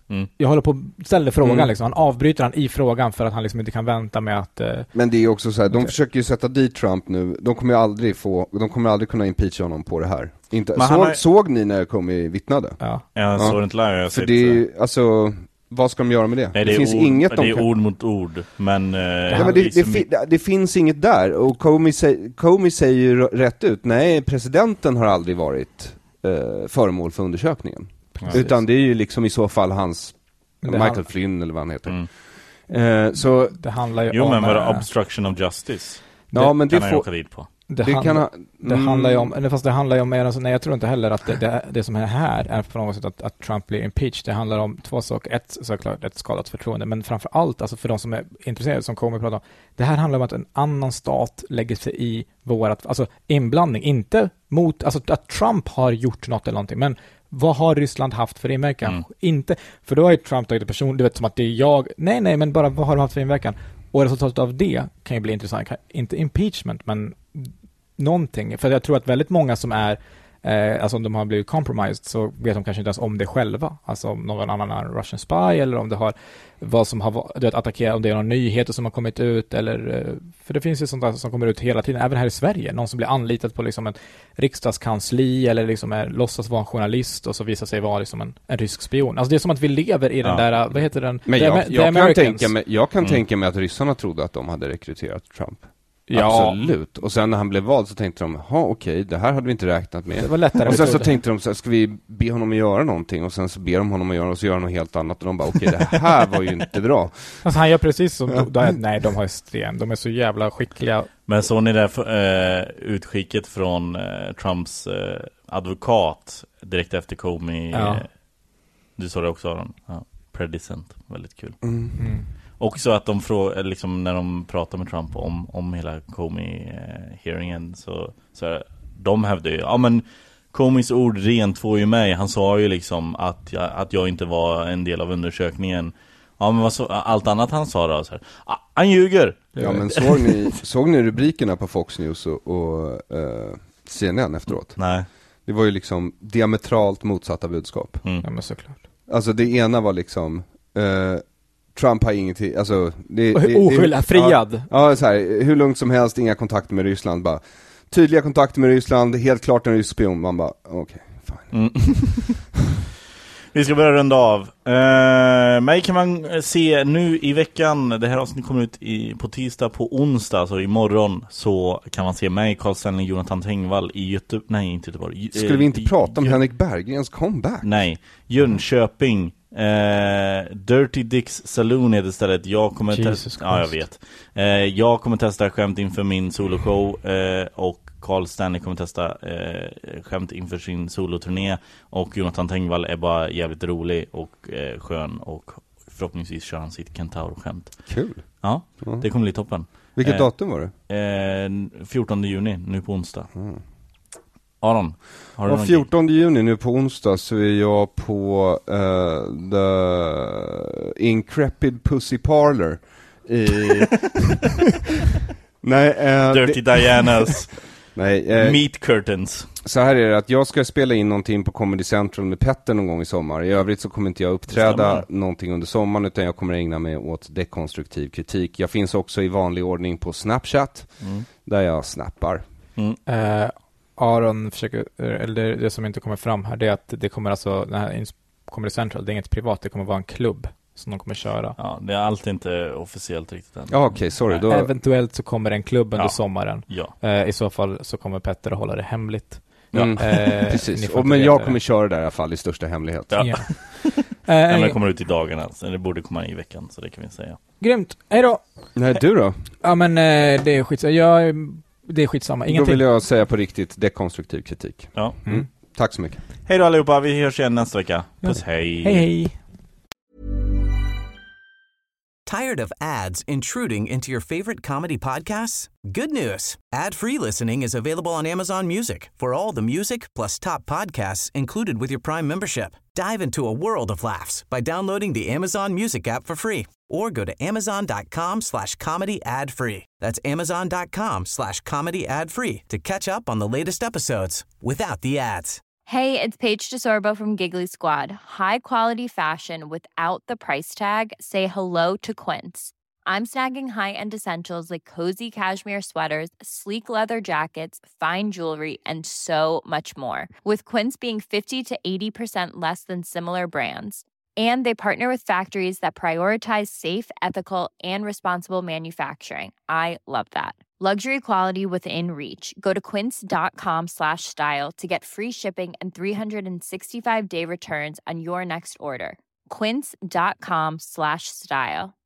Mm. Jag håller på att ställa frågan Mm. liksom. Han avbryter han i frågan för att han liksom inte kan vänta med att... Uh... Men det är också så här, de Okay. försöker ju sätta dit Trump nu. De kommer ju aldrig få, de kommer aldrig kunna impeacha honom på det här. Inte, Men han såg, har- såg ni när Comey vittnade? Ja. Jag Ja. såg inte live, jag har För sett det är ju, alltså, vad ska de göra med det? Nej, det, det, finns ord, inget de det är kan... ord mot ord. Men, eh, Ja, men det, det, som- fi, det finns inget där. Och Comey, säg, Comey säger ju rätt ut, nej, presidenten har aldrig varit eh, föremål för undersökningen. Precis. Utan det är ju liksom i så fall hans Men det Michael han- Flynn eller vad han heter. Mm. Eh, så, Det handlar ju Jo, om... men var det eh, obstruction of justice? ja men det kan han ju får... åka dit på. det Det hand- kan ha, Det mm, handlar ju om, eller fast det handlar ju om mer, alltså, nej jag tror inte heller att det, det, det som är här är på något sätt att, att Trump blir impeached. Det handlar om två saker. Ett, såklart ett skadat förtroende, men framför allt, alltså för de som är intresserade, som kommer att prata om, det här handlar om att en annan stat lägger sig i vårat, alltså inblandning, inte mot, alltså att Trump har gjort något eller någonting, men vad har Ryssland haft för inverkan? Mm. Inte, för då har ju Trump tagit en person, du vet, som att det är jag, nej nej, men bara vad har de haft för inverkan? Och resultatet av det kan ju bli intressant, inte impeachment, men någonting. För jag tror att väldigt många som är, eh, alltså om de har blivit compromised, så vet de kanske inte ens om det själva. Alltså om någon annan är en Russian spy, eller om det har vad som har, du vet, attackerat, om det är några nyheter som har kommit ut, eller, eh, för det finns ju sånt där som kommer ut hela tiden, även här i Sverige. Någon som blir anlitad på liksom en riksdagskansli, eller liksom är, låtsas vara en journalist, och så visar sig vara liksom en, en rysk spion. Alltså det är som att vi lever i den Ja. där, vad heter den? Men The jag, Amer- The jag, kan Americans. tänka mig, jag kan Mm. tänka mig att ryssarna trodde att de hade rekryterat Trump. Ja. Absolut. Och sen när han blev vald så tänkte de, ja okej, det här hade vi inte räknat med. Det var lättare Och sen att så tro det. tänkte de så här, ska vi be honom att göra någonting? Och sen så ber de honom att göra, och så gör han något helt annat. Och de bara, okej, det här var ju inte bra. Alltså han gör precis som, Ja. då, nej de har sten, de är så jävla skickliga. Men såg ni det eh, utskicket från eh, Trumps eh, advokat direkt efter Comey? Ja. Eh, du såg det också, Aron? Ja. Predicent, väldigt kul. Mm. Mm. Också att de frå, liksom, när de pratar med Trump om, om hela Comey-hearingen, så, så här, de hävdade ju, ja men Comeys ord rent får ju mig. Han sa ju liksom att jag, att jag inte var en del av undersökningen. Ja, men vad så, allt annat han sa då? Så här, ah, han ljuger! Ja, men såg ni, såg ni rubrikerna på Fox News och, och uh, C N N efteråt? Nej. Det var ju liksom diametralt motsatta budskap. Mm. Ja men såklart. Alltså det ena var liksom uh, Trump har ingenting, alltså det, Och det, oskyldig, det, friad. Ja, ja så här, hur lugnt som helst, inga kontakter med Ryssland, bara tydliga kontakter med Ryssland, helt klart en rysk spion. Man bara, okej, okay, fine. Mm. Vi ska börja runda av. Uh, mig kan man se nu i veckan. Det här avsnittet kommer ut i, på tisdag. På onsdag, så imorgon, så kan man se mig, Carl Stanley, Jonathan Tengvall i Göteborg. Nej, inte Göteborg. Skulle vi inte i, prata om i, Henrik Berggrens comeback? Nej, Jönköping. Uh, Dirty Dicks Saloon är det stället. Jag kommer testa. Ja, jag vet. Uh, jag kommer testa skämt inför min soloshow, uh, och Carl Stanley kommer testa uh, skämt inför sin soloturné, och Jonathan Tengvall är bara jävligt rolig och uh, skön, och förhoppningsvis kör han sitt Kentaur-skämt. Kul. Ja, Ja. det kommer bli toppen. Vilket Uh, datum var det? uh, fjortonde juni, nu på onsdag. Mm. Aron, har du Ja, någon fjortonde juni nu på onsdag så är jag på uh, The Increpid Pussy Parlor i... Nej, uh, Dirty det... Dianas Nej, uh, Meat Curtains. så här är det att jag ska spela in någonting på Comedy Central med Petter någon gång i sommar. I övrigt så kommer inte jag uppträda Stämmer. någonting under sommaren, utan jag kommer ägna mig åt dekonstruktiv kritik. Jag finns också i vanlig ordning på Snapchat, Mm. där jag snappar. Mm. Eh, Aron försöker, eller det, det som inte kommer fram här, det är att det kommer alltså, den här Comedy Central, det är inget privat, det kommer vara en klubb som de kommer köra. Ja, det är allt inte officiellt riktigt än. Ja, okej, okay, sorry. Nej. Då... Eventuellt så kommer en klubb under Ja. sommaren. Ja. Eh, I så fall så kommer Petter att hålla det hemligt. Mm. Eh, ni Precis, får och, inte men veta jag det. kommer köra där i alla fall i största hemlighet. Ja. Ja. Nej, men eh, det kommer ut i dagarna, så det borde komma i veckan, så det kan vi säga. Grymt, hej då! Nej, du då? Ja men eh, det är skitsamma, jag, det är skitsamma, Då ingenting. vill jag säga på riktigt dekonstruktiv kritik. Ja. Mm. Tack så mycket. Hej då allihopa, vi hörs igen nästa vecka. Puss, hej. Hej hej! Tired of ads intruding into your favorite comedy podcasts? Good news. Ad-free listening is available on Amazon Music for all the music plus top podcasts included with your Prime membership. Dive into a world of laughs by downloading the Amazon Music app for free or go to amazon.com slash comedy ad free. That's amazon.com slash comedy ad free to catch up on the latest episodes without the ads. Hey, it's Paige DeSorbo from Giggly Squad. High quality fashion without the price tag. Say hello to Quince. I'm snagging high-end essentials like cozy cashmere sweaters, sleek leather jackets, fine jewelry, and so much more. With Quince being fifty to eighty percent less than similar brands. And they partner with factories that prioritize safe, ethical, and responsible manufacturing. I love that. Luxury quality within reach. Go to quince.com slash style to get free shipping and three sixty-five day returns on your next order. Quince.com slash style.